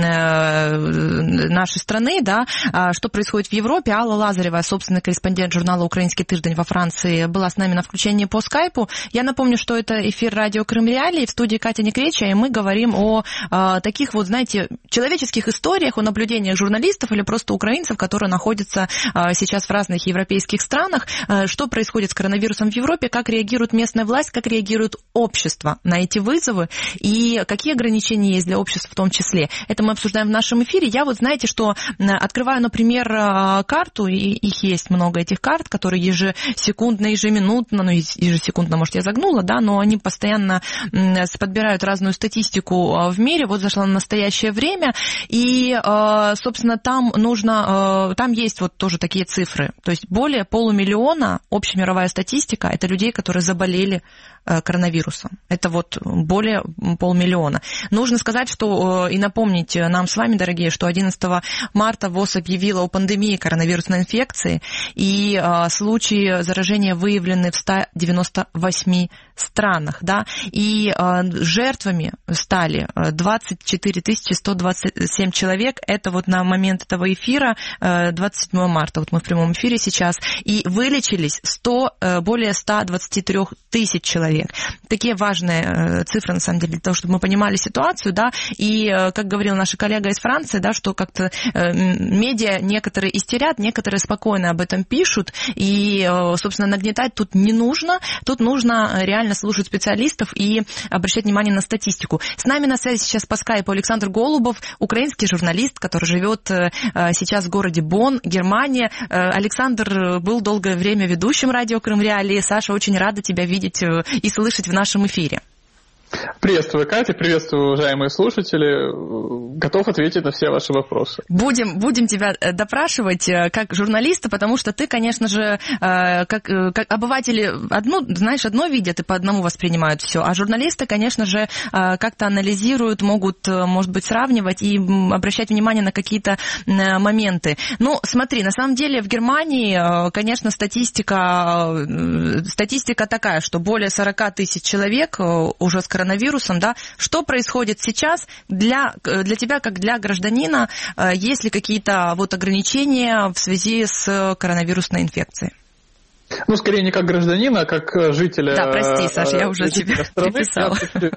э, нашей страны, да, э, что происходит в Европе. Алла Лазарева, собственный корреспондент журнала «Украинский тиждень» во Франции, была с нами на включении по скайпу. Я напомню, что это эфир радио Крым Реалии, в студии Катя Некреча, и мы говорим о э, таких вот, знаете, человеческих историях, о наблюдениях журналистов или просто украинцев, которые находятся а, сейчас в разных европейских странах, а, что происходит с коронавирусом в Европе, как реагирует местная власть, как реагирует общество на эти вызовы и какие ограничения есть для общества в том числе. Это мы обсуждаем в нашем эфире. Я вот, знаете, что открываю, например, карту, и их есть много, этих карт, которые ежесекундно, ежеминутно, ну, ежесекундно, может, я загнула, да, но они постоянно подбирают разную статистику в мире. Вот зашла на настоящее время, и, собственно, там нужно, там есть вот тоже такие цифры, то есть более полумиллиона, общемировая статистика, это людей, которые заболели коронавирусом. Это вот более полмиллиона. Нужно сказать, что и напомнить нам с вами, дорогие, что одиннадцатого марта ВОЗ объявила о пандемии коронавирусной инфекции, и случаи заражения выявлены в ста девяноста восьми странах, да, и жертвами стали двадцать четыре тысячи сто двадцать семь человек, это вот на момент этого эфира, двадцать седьмого марта, вот мы в прямом эфире сейчас, и вылечились сто, более ста двадцати трёх тысяч человек. Такие важные цифры, на самом деле, для того, чтобы мы понимали ситуацию, да, и, как говорил наша коллега из Франции, да, что как-то медиа некоторые истерят, некоторые спокойно об этом пишут, и, собственно, нагнетать тут не нужно, тут нужно реально слушать специалистов и обращать внимание на статистику. С нами на связи сейчас по скайпу Александр Голубов, украинский журналист, который живет сейчас в городе Бонн, Германия. Александр был долгое время ведущим радио Крым Реалии. Саша, очень рада тебя видеть и слышать в нашем эфире. Приветствую, Катя, приветствую, уважаемые слушатели. Готов ответить на все ваши вопросы. Будем, будем тебя допрашивать как журналиста, потому что ты, конечно же, как, как обыватели одно, знаешь, одно видят и по одному воспринимают все, а журналисты, конечно же, как-то анализируют, могут, может быть, сравнивать и обращать внимание на какие-то моменты. Ну, смотри, на самом деле в Германии, конечно, статистика, статистика такая, что более сорок тысяч человек уже с коронавирусом, да, что происходит сейчас для, для тебя, как для гражданина, есть ли какие-то вот ограничения в связи с коронавирусной инфекцией? Ну, скорее не как гражданина, а как жителя... Да, прости, Саша, я уже тебе приписала.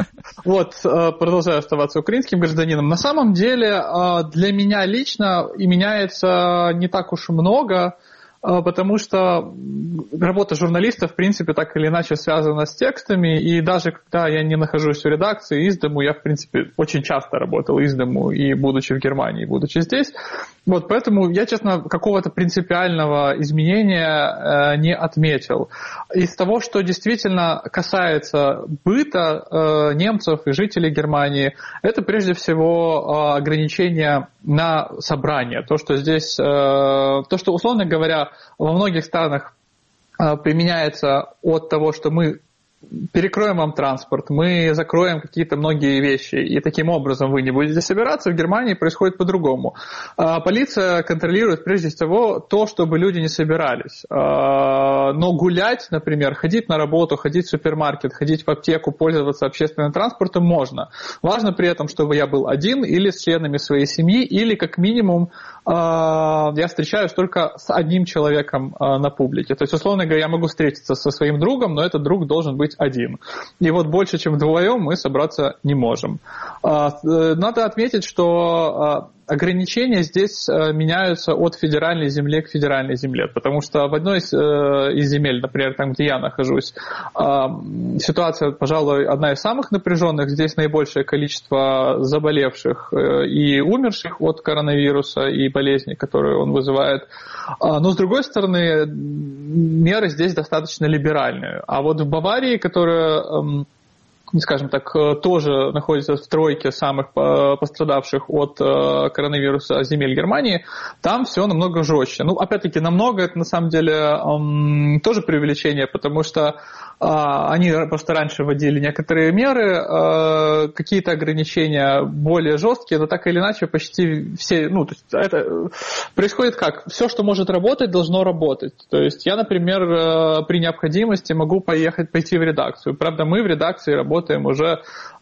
Вот, продолжаю оставаться украинским гражданином. На самом деле, для меня лично и меняется не так уж много, потому что работа журналиста, в принципе, так или иначе связана с текстами, и даже когда я не нахожусь в редакции из дому, я, в принципе, очень часто работал из дому, и будучи в Германии, и будучи здесь. Вот, поэтому я, честно, какого-то принципиального изменения э, не отметил. Из того, что действительно касается быта э, немцев и жителей Германии, это прежде всего э, ограничения на собрания. То, что здесь, э, то, что, условно говоря, во многих странах э, применяется от того, что мы перекроем вам транспорт, мы закроем какие-то многие вещи, и таким образом вы не будете собираться. В Германии происходит по-другому. Полиция контролирует прежде всего то, чтобы люди не собирались. Но гулять, например, ходить на работу, ходить в супермаркет, ходить в аптеку, пользоваться общественным транспортом можно. Важно при этом, чтобы я был один или с членами своей семьи, или как минимум я встречаюсь только с одним человеком на публике. То есть, условно говоря, я могу встретиться со своим другом, но этот друг должен быть один. И вот больше, чем вдвоем мы собраться не можем. Надо отметить, что ограничения здесь меняются от федеральной земли к федеральной земле, потому что в одной из, из земель, например, там, где я нахожусь, ситуация, пожалуй, одна из самых напряженных. Здесь наибольшее количество заболевших и умерших от коронавируса и болезней, которые он вызывает. Но, с другой стороны, меры здесь достаточно либеральные. А вот в Баварии, которая, скажем так, тоже находится в тройке самых пострадавших от коронавируса земель Германии, там все намного жестче. Ну, опять-таки, намного, это на самом деле тоже преувеличение, потому что они просто раньше вводили некоторые меры, какие-то ограничения более жесткие, но так или иначе почти все, ну, то есть это происходит как? Все, что может работать, должно работать. То есть я, например, при необходимости могу поехать, пойти в редакцию. Правда, мы в редакции работаем уже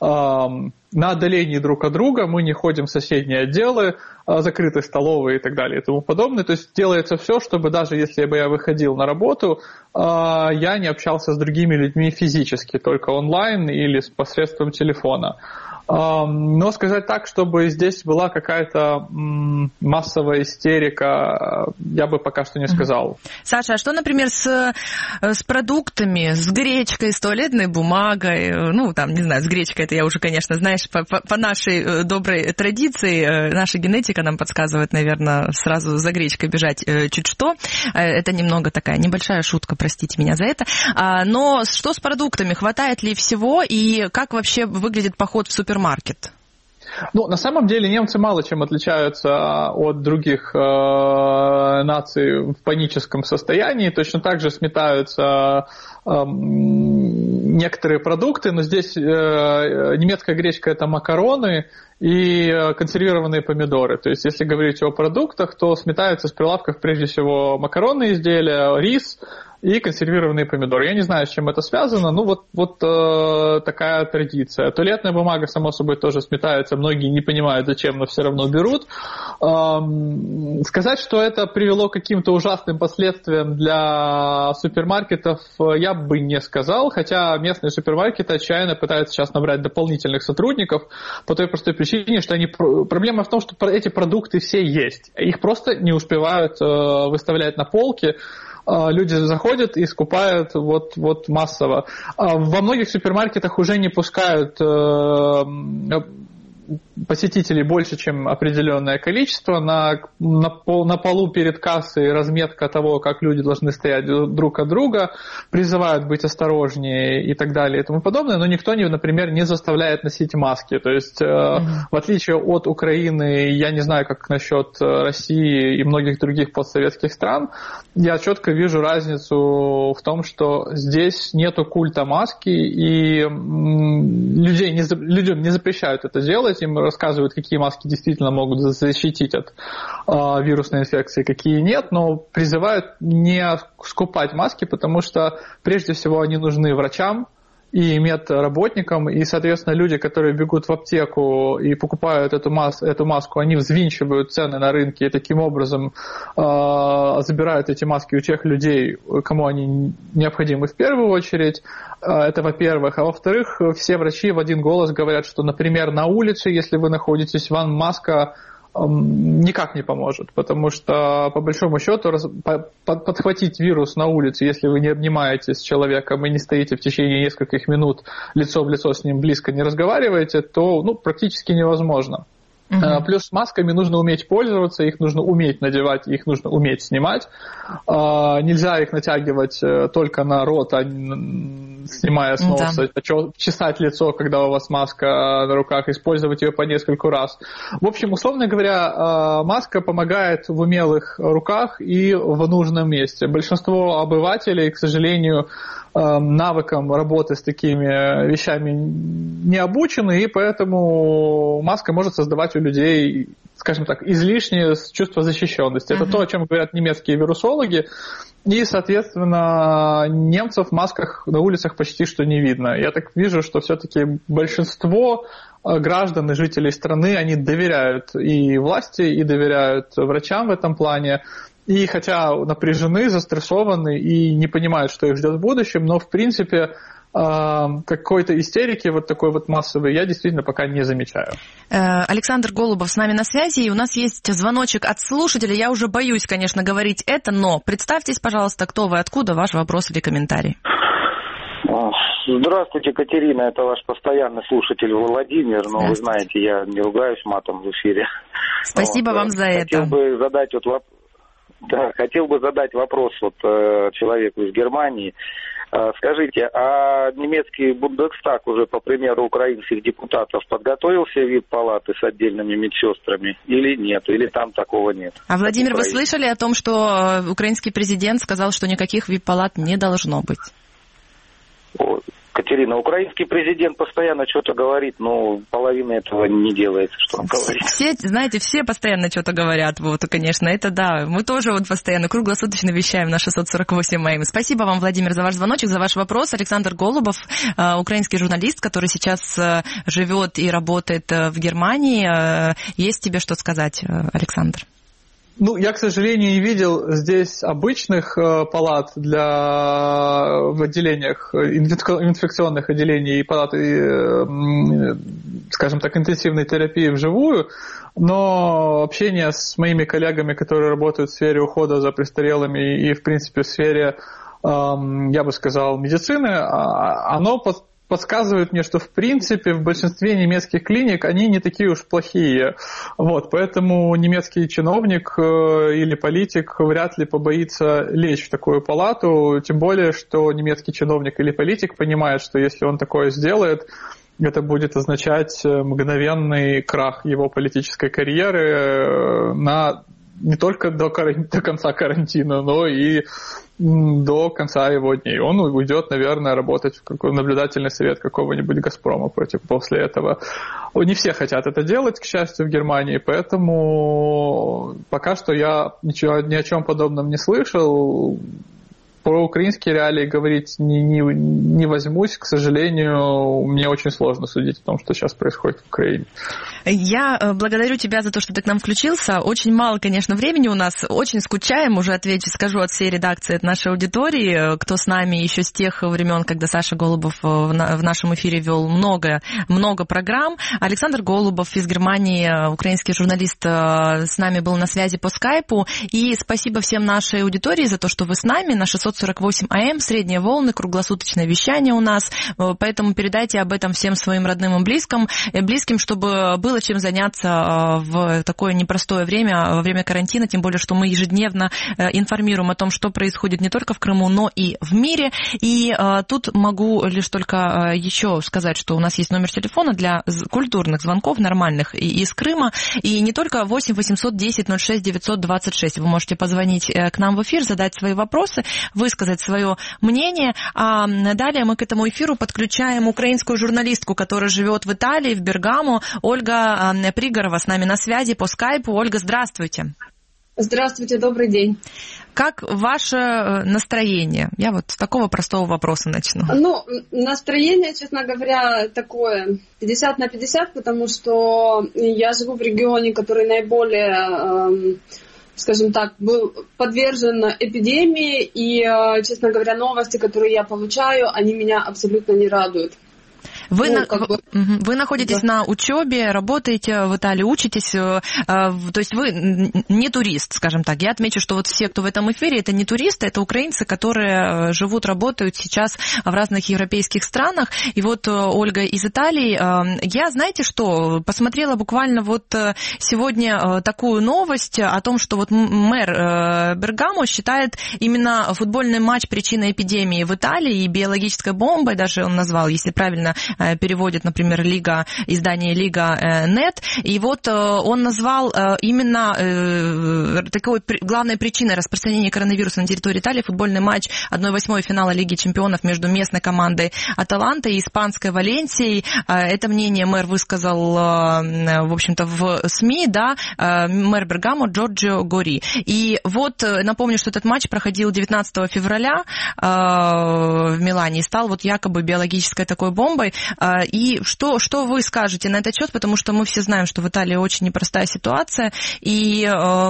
на отдалении друг от друга, мы не ходим в соседние отделы, закрытые столовые и так далее и тому подобное. То есть делается все, чтобы даже если бы я выходил на работу, я не общался с другими людьми физически, только онлайн или посредством телефона. Но сказать так, чтобы здесь была какая-то массовая истерика, я бы пока что не сказал. Саша, а что, например, с, с продуктами, с гречкой, с туалетной бумагой? Ну, там, не знаю, с гречкой, это я уже, конечно, знаешь, по, по, по нашей доброй традиции, наша генетика нам подсказывает, наверное, сразу за гречкой бежать чуть что. Это немного такая небольшая шутка, простите меня за это. Но что с продуктами? Хватает ли всего? И как вообще выглядит поход в супермаркет? Маркет. Ну, на самом деле немцы мало чем отличаются от других э, наций в паническом состоянии. Точно так же сметаются э, некоторые продукты, но здесь э, немецкая гречка – это макароны и консервированные помидоры. То есть, если говорить о продуктах, то сметаются с прилавков прежде всего макаронные изделия, рис и консервированные помидоры. Я не знаю, с чем это связано, ну вот, вот э, такая традиция. Туалетная бумага, само собой, тоже сметается. Многие не понимают, зачем, но все равно берут. Эм, сказать, что это привело к каким-то ужасным последствиям для супермаркетов, я бы не сказал, хотя местные супермаркеты отчаянно пытаются сейчас набрать дополнительных сотрудников по той простой причине, что они... проблема в том, что эти продукты все есть. Их просто не успевают э, выставлять на полке. Люди заходят и скупают вот, вот массово. Во многих супермаркетах уже не пускают посетителей больше, чем определенное количество. На, на, пол, на полу перед кассой разметка того, как люди должны стоять друг от друга, призывают быть осторожнее и так далее и тому подобное, но никто, не, например, не заставляет носить маски. То есть, mm-hmm. в отличие от Украины, я не знаю, как насчет России и многих других постсоветских стран, я четко вижу разницу в том, что здесь нету культа маски, и людей не, людям не запрещают это делать, им рассказывают, какие маски действительно могут защитить от э, вирусной инфекции, какие нет, но призывают не скупать маски, потому что прежде всего они нужны врачам и медработникам, и, соответственно, люди, которые бегут в аптеку и покупают эту, мас- эту маску, они взвинчивают цены на рынке и таким образом э, забирают эти маски у тех людей, кому они необходимы в первую очередь. Э, это во-первых. А во-вторых, все врачи в один голос говорят, что, например, на улице, если вы находитесь, вам маска никак не поможет, потому что, по большому счету, раз, по, под, подхватить вирус на улице, если вы не обнимаетесь с человеком и не стоите в течение нескольких минут лицо в лицо с ним, близко не разговариваете, то ну, практически невозможно. Uh-huh. Плюс масками нужно уметь пользоваться, их нужно уметь надевать, их нужно уметь снимать. Нельзя их натягивать только на рот, а снимая с носа, uh-huh. чесать лицо, когда у вас маска на руках, использовать ее по нескольку раз. В общем, условно говоря, маска помогает в умелых руках и в нужном месте. Большинство обывателей, к сожалению, навыкам работы с такими вещами не обучены, и поэтому маска может создавать у людей, скажем так, излишнее чувство защищенности. Uh-huh. Это то, о чем говорят немецкие вирусологи. И, соответственно, немцев в масках на улицах почти что не видно. Я так вижу, что все-таки большинство граждан и жителей страны, они доверяют и власти, и доверяют врачам в этом плане. И хотя напряжены, застрессованы и не понимают, что их ждет в будущем, но, в принципе, какой-то истерики вот такой вот массовой я действительно пока не замечаю. Александр Голубов с нами на связи, и у нас есть звоночек от слушателя. Я уже боюсь, конечно, говорить это, но представьтесь, пожалуйста, кто вы, откуда, ваш вопрос или комментарий. Здравствуйте, Катерина, это ваш постоянный слушатель Владимир, но вы знаете, я не ругаюсь матом в эфире. Спасибо вот, вам за хотел это. Хотел бы задать вот воп... да, хотел бы задать вопрос вот человеку из Германии. Скажите, а немецкий Бундестаг уже, по примеру украинских депутатов, подготовил себе вип палаты с отдельными медсестрами или нет? Или там такого нет? А, Владимир, вы слышали о том, что украинский президент сказал, что никаких вип палат не должно быть? Катерина, украинский президент постоянно что-то говорит, но половина этого не делается, что он говорит. Все, знаете, все постоянно что-то говорят, вот, конечно, это да. Мы тоже вот постоянно круглосуточно вещаем на шестьсот сорок восемь эй эм. Спасибо вам, Владимир, за ваш звоночек, за ваш вопрос. Александр Голубов, украинский журналист, который сейчас живет и работает в Германии. Есть тебе что сказать, Александр? Ну, я, к сожалению, не видел здесь обычных э, палат для в отделениях, инфекционных отделений и палат, э, скажем так, интенсивной терапии вживую, но общение с моими коллегами, которые работают в сфере ухода за престарелыми и, в принципе, в сфере, э, я бы сказал, медицины, оно под подсказывает мне, что в принципе в большинстве немецких клиник они не такие уж плохие. Вот, поэтому немецкий чиновник или политик вряд ли побоится лечь в такую палату, тем более, что немецкий чиновник или политик понимает, что если он такое сделает, это будет означать мгновенный крах его политической карьеры на не только до, до конца карантина, но и до конца его дней. Он уйдет, наверное, работать в какой наблюдательный совет какого-нибудь «Газпрома» против после этого. Не все хотят это делать, к счастью, в Германии, поэтому пока что я ничего, ни о чем подобном не слышал. Про украинские реалии говорить не, не, не возьмусь, к сожалению, мне очень сложно судить о том, что сейчас происходит в Украине. Я благодарю тебя за то, что ты к нам включился. Очень мало, конечно, времени у нас. Очень скучаем, уже отвечу, скажу от всей редакции, от нашей аудитории, кто с нами еще с тех времен, когда Саша Голубов в нашем эфире вел много, много программ. Александр Голубов из Германии, украинский журналист, с нами был на связи по скайпу. И спасибо всем нашей аудитории за то, что вы с нами на шестьсот сорок восемь эй эм, средние волны, круглосуточное вещание у нас. Поэтому передайте об этом всем своим родным и близким, близким, чтобы было чем заняться в такое непростое время, во время карантина, тем более, что мы ежедневно информируем о том, что происходит не только в Крыму, но и в мире. И тут могу лишь только еще сказать, что у нас есть номер телефона для культурных звонков, нормальных, и из Крыма, и не только восемь восемьсот десять ноль шесть девятьсот двадцать шесть. Вы можете позвонить к нам в эфир, задать свои вопросы, высказать свое мнение. А далее мы к этому эфиру подключаем украинскую журналистку, которая живет в Италии, в Бергамо, Ольга Пригорова с нами на связи по скайпу. Ольга, здравствуйте. Здравствуйте, добрый день. Как ваше настроение? Я вот с такого простого вопроса начну. Ну, настроение, честно говоря, такое пятьдесят на пятьдесят, потому что я живу в регионе, который наиболее... Эм, скажем так, был подвержен эпидемии, и, честно говоря, новости, которые я получаю, они меня абсолютно не радуют. Вы, ну, на, как бы... вы находитесь да. на учебе, работаете в Италии, учитесь, то есть вы не турист, скажем так. Я отмечу, что вот все, кто в этом эфире, это не туристы, это украинцы, которые живут, работают сейчас в разных европейских странах. И вот Ольга из Италии. Я, знаете что, посмотрела буквально вот сегодня такую новость о том, что вот мэр Бергамо считает именно футбольный матч причиной эпидемии в Италии и биологической бомбой, даже он назвал, если правильно переводит, например, Лига, издание Лига.нет. И вот он назвал именно такой главной причиной распространения коронавируса на территории Италии футбольный матч одна восьмая финала Лиги чемпионов между местной командой Аталанта и испанской Валенсией. Это мнение мэр высказал, в общем-то, в СМИ, да, мэр Бергамо Джорджио Гори. И вот напомню, что этот матч проходил девятнадцатого февраля в Милане и стал вот якобы биологической такой бомбой. И что, что вы скажете на этот счет, потому что мы все знаем, что в Италии очень непростая ситуация, и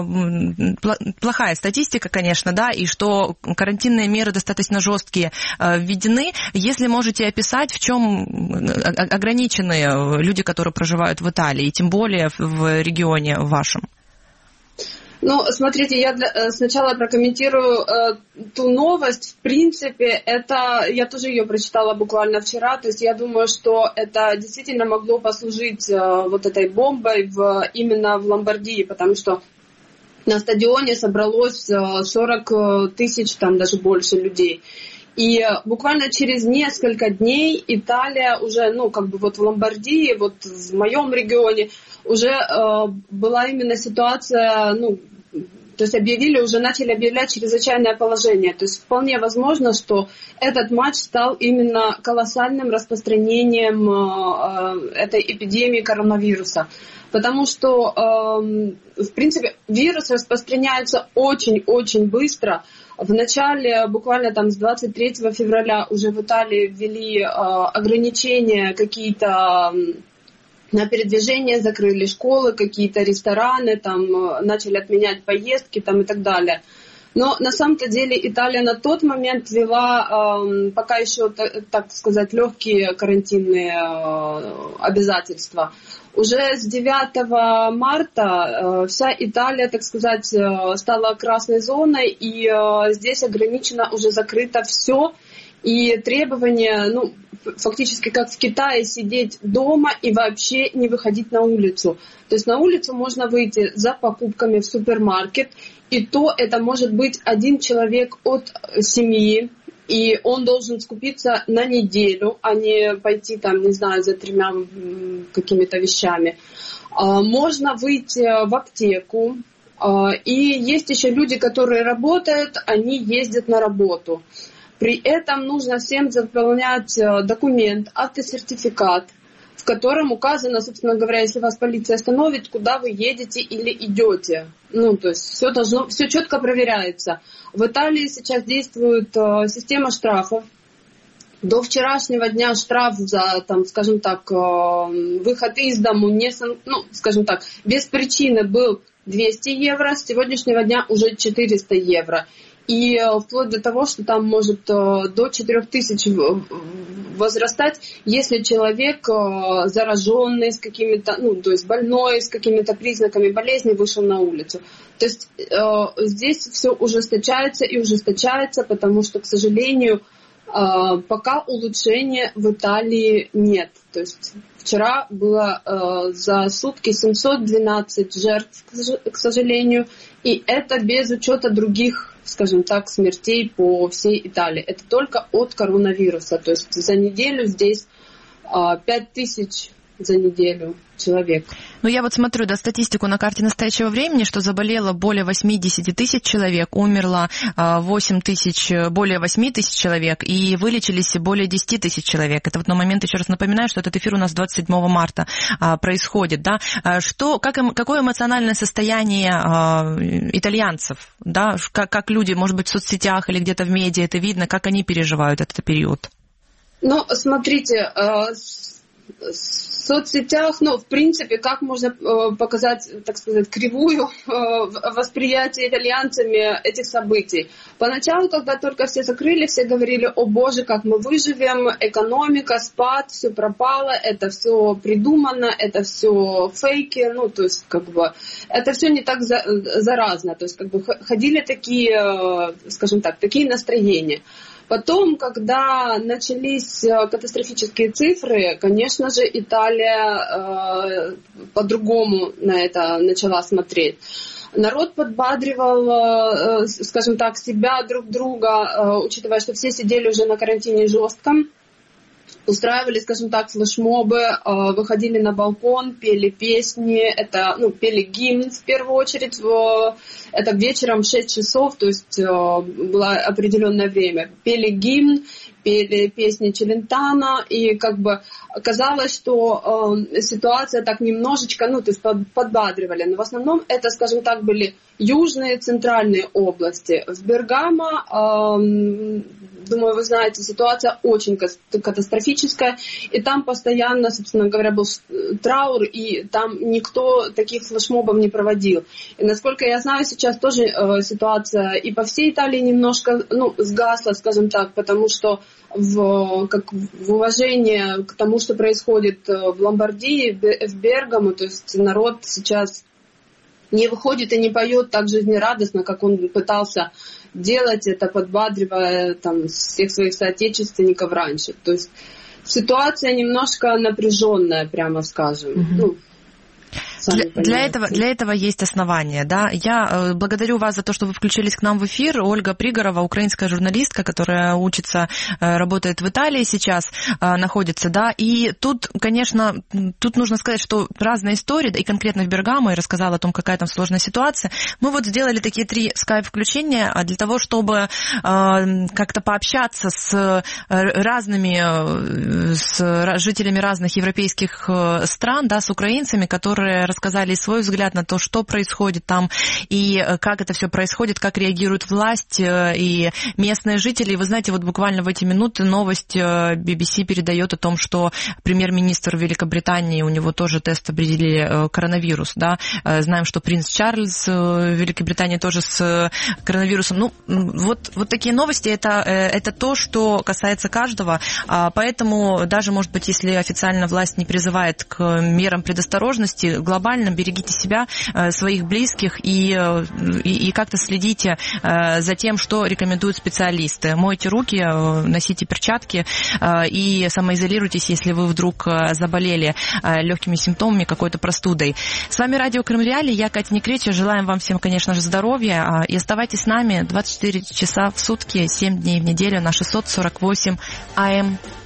плохая статистика, конечно, да, и что карантинные меры достаточно жесткие введены. Если можете описать, в чем ограничены люди, которые проживают в Италии, и тем более в регионе вашем? Ну, смотрите, я для, сначала прокомментирую э, ту новость. В принципе, это, я тоже ее прочитала буквально вчера, то есть я думаю, что это действительно могло послужить э, вот этой бомбой в, именно в Ломбардии, потому что на стадионе собралось э, сорок тысяч, там даже больше людей. И э, буквально через несколько дней Италия уже, ну, как бы вот в Ломбардии, вот в моем регионе, уже э, была именно ситуация, ну, то есть объявили, уже начали объявлять чрезвычайное положение. То есть вполне возможно, что этот матч стал именно колоссальным распространением э, этой эпидемии коронавируса. Потому что, э, в принципе, вирус распространяется очень-очень быстро. В начале, буквально там с двадцать третьего февраля уже в Италии ввели э, ограничения какие-то на передвижение, закрыли школы, какие-то рестораны, там начали отменять поездки там, и так далее. Но на самом-то деле Италия на тот момент ввела э, пока еще, так сказать, легкие карантинные э, обязательства. Уже с девятого марта э, вся Италия, так сказать, э, стала красной зоной, и э, здесь ограничено, уже закрыто все. И требования, ну, фактически как в Китае, сидеть дома и вообще не выходить на улицу. То есть на улицу можно выйти за покупками в супермаркет, и то это может быть один человек от семьи, и он должен скупиться на неделю, а не пойти там, не знаю, за тремя какими-то вещами. Можно выйти в аптеку, и есть еще люди, которые работают, они ездят на работу. При этом нужно всем заполнять документ, автосертификат, в котором указано, собственно говоря, если вас полиция остановит, куда вы едете или идете. Ну, то есть все должно, все четко проверяется. В Италии сейчас действует э, система штрафов. До вчерашнего дня штраф за, там, скажем так, э, выход из дому, не, ну, скажем так, без причины был двести евро, с сегодняшнего дня уже четыреста евро. И вплоть до того, что там может до четырех тысяч возрастать, если человек зараженный с какими-то, ну, то есть больной с какими-то признаками болезни вышел на улицу. То есть э, здесь все ужесточается и ужесточается, потому что, к сожалению, э, пока улучшения в Италии нет. То есть вчера было э, за сутки семьсот двенадцать жертв, к сожалению, и это без учета других, скажем так, смертей по всей Италии. Это только от коронавируса. То есть за неделю здесь пять тысяч за неделю человек. Ну, я вот смотрю, да, статистику на карте настоящего времени, что заболело более восемьдесят тысяч человек, умерло восемь тысяч, более восемь тысяч человек, и вылечились более десять тысяч человек. Это вот на момент, еще раз напоминаю, что этот эфир у нас двадцать седьмого марта а, происходит, да. Что, как, какое эмоциональное состояние а, итальянцев, да, как, как люди, может быть, в соцсетях или где-то в медиа это видно, как они переживают этот период? Ну, смотрите, в соцсетях, ну, в принципе, как можно э, показать, так сказать, кривую э, восприятие итальянцами этих событий. Поначалу, когда только все закрыли, все говорили: о боже, как мы выживем, экономика, спад, все пропало, это все придумано, это все фейки, ну, то есть, как бы, это все не так за, заразно, то есть, как бы, ходили такие, э, скажем так, такие настроения. Потом, когда начались катастрофические цифры, конечно же, Италия э, по-другому на это начала смотреть. Народ подбадривал, э, скажем так, себя, друг друга, э, учитывая, что все сидели уже на карантине жестком. Устраивали, скажем так, флешмобы, выходили на балкон, пели песни, это, ну, пели гимн в первую очередь, это вечером в шесть часов, то есть было определенное время. Пели гимн пели песни Челентано, и как бы казалось, что э, ситуация так немножечко, ну, то есть под, подбадривали, но в основном это, скажем так, были южные, центральные области. В Бергамо, э, думаю, вы знаете, ситуация очень катастрофическая, и там постоянно, собственно говоря, был траур, и там никто таких флешмобов не проводил. И, насколько я знаю, сейчас тоже э, ситуация и по всей Италии немножко, ну, сгасла, скажем так, потому что в, как в уважение к тому, что происходит в Ломбардии, в Бергамо, то есть народ сейчас не выходит и не поет так жизнерадостно, как он пытался делать это, подбадривая там всех своих соотечественников раньше. То есть ситуация немножко напряженная, прямо скажем. Mm-hmm. Ну, Для, для, этого, для этого есть основания. Да? Я э, благодарю вас за то, что вы включились к нам в эфир. Ольга Пригорова, украинская журналистка, которая учится, э, работает в Италии сейчас, э, находится. Да? И тут, конечно, тут нужно сказать, что разные истории, и конкретно в Бергамо, и рассказала о том, какая там сложная ситуация. Мы вот сделали такие три скайп-включения для того, чтобы э, как-то пообщаться с разными, с жителями разных европейских стран, да, с украинцами, которые рассказали свой взгляд на то, что происходит там и как это все происходит, как реагирует власть и местные жители. И вы знаете, вот буквально в эти минуты новость би би си передает о том, что премьер-министр Великобритании, у него тоже тест определили коронавирус. Да? Знаем, что принц Чарльз в Великобритании тоже с коронавирусом. Ну, вот, вот такие новости, это, это то, что касается каждого. Поэтому даже, может быть, если официально власть не призывает к мерам предосторожности, глобально берегите себя, своих близких и, и, и как-то следите за тем, что рекомендуют специалисты. Мойте руки, носите перчатки и самоизолируйтесь, если вы вдруг заболели легкими симптомами, какой-то простудой. С вами Радио Крым Реалии, я Катя Некреча. Желаем вам всем, конечно же, здоровья. И оставайтесь с нами двадцать четыре часа в сутки, семь дней в неделю на шестьсот сорок восемь эй эм.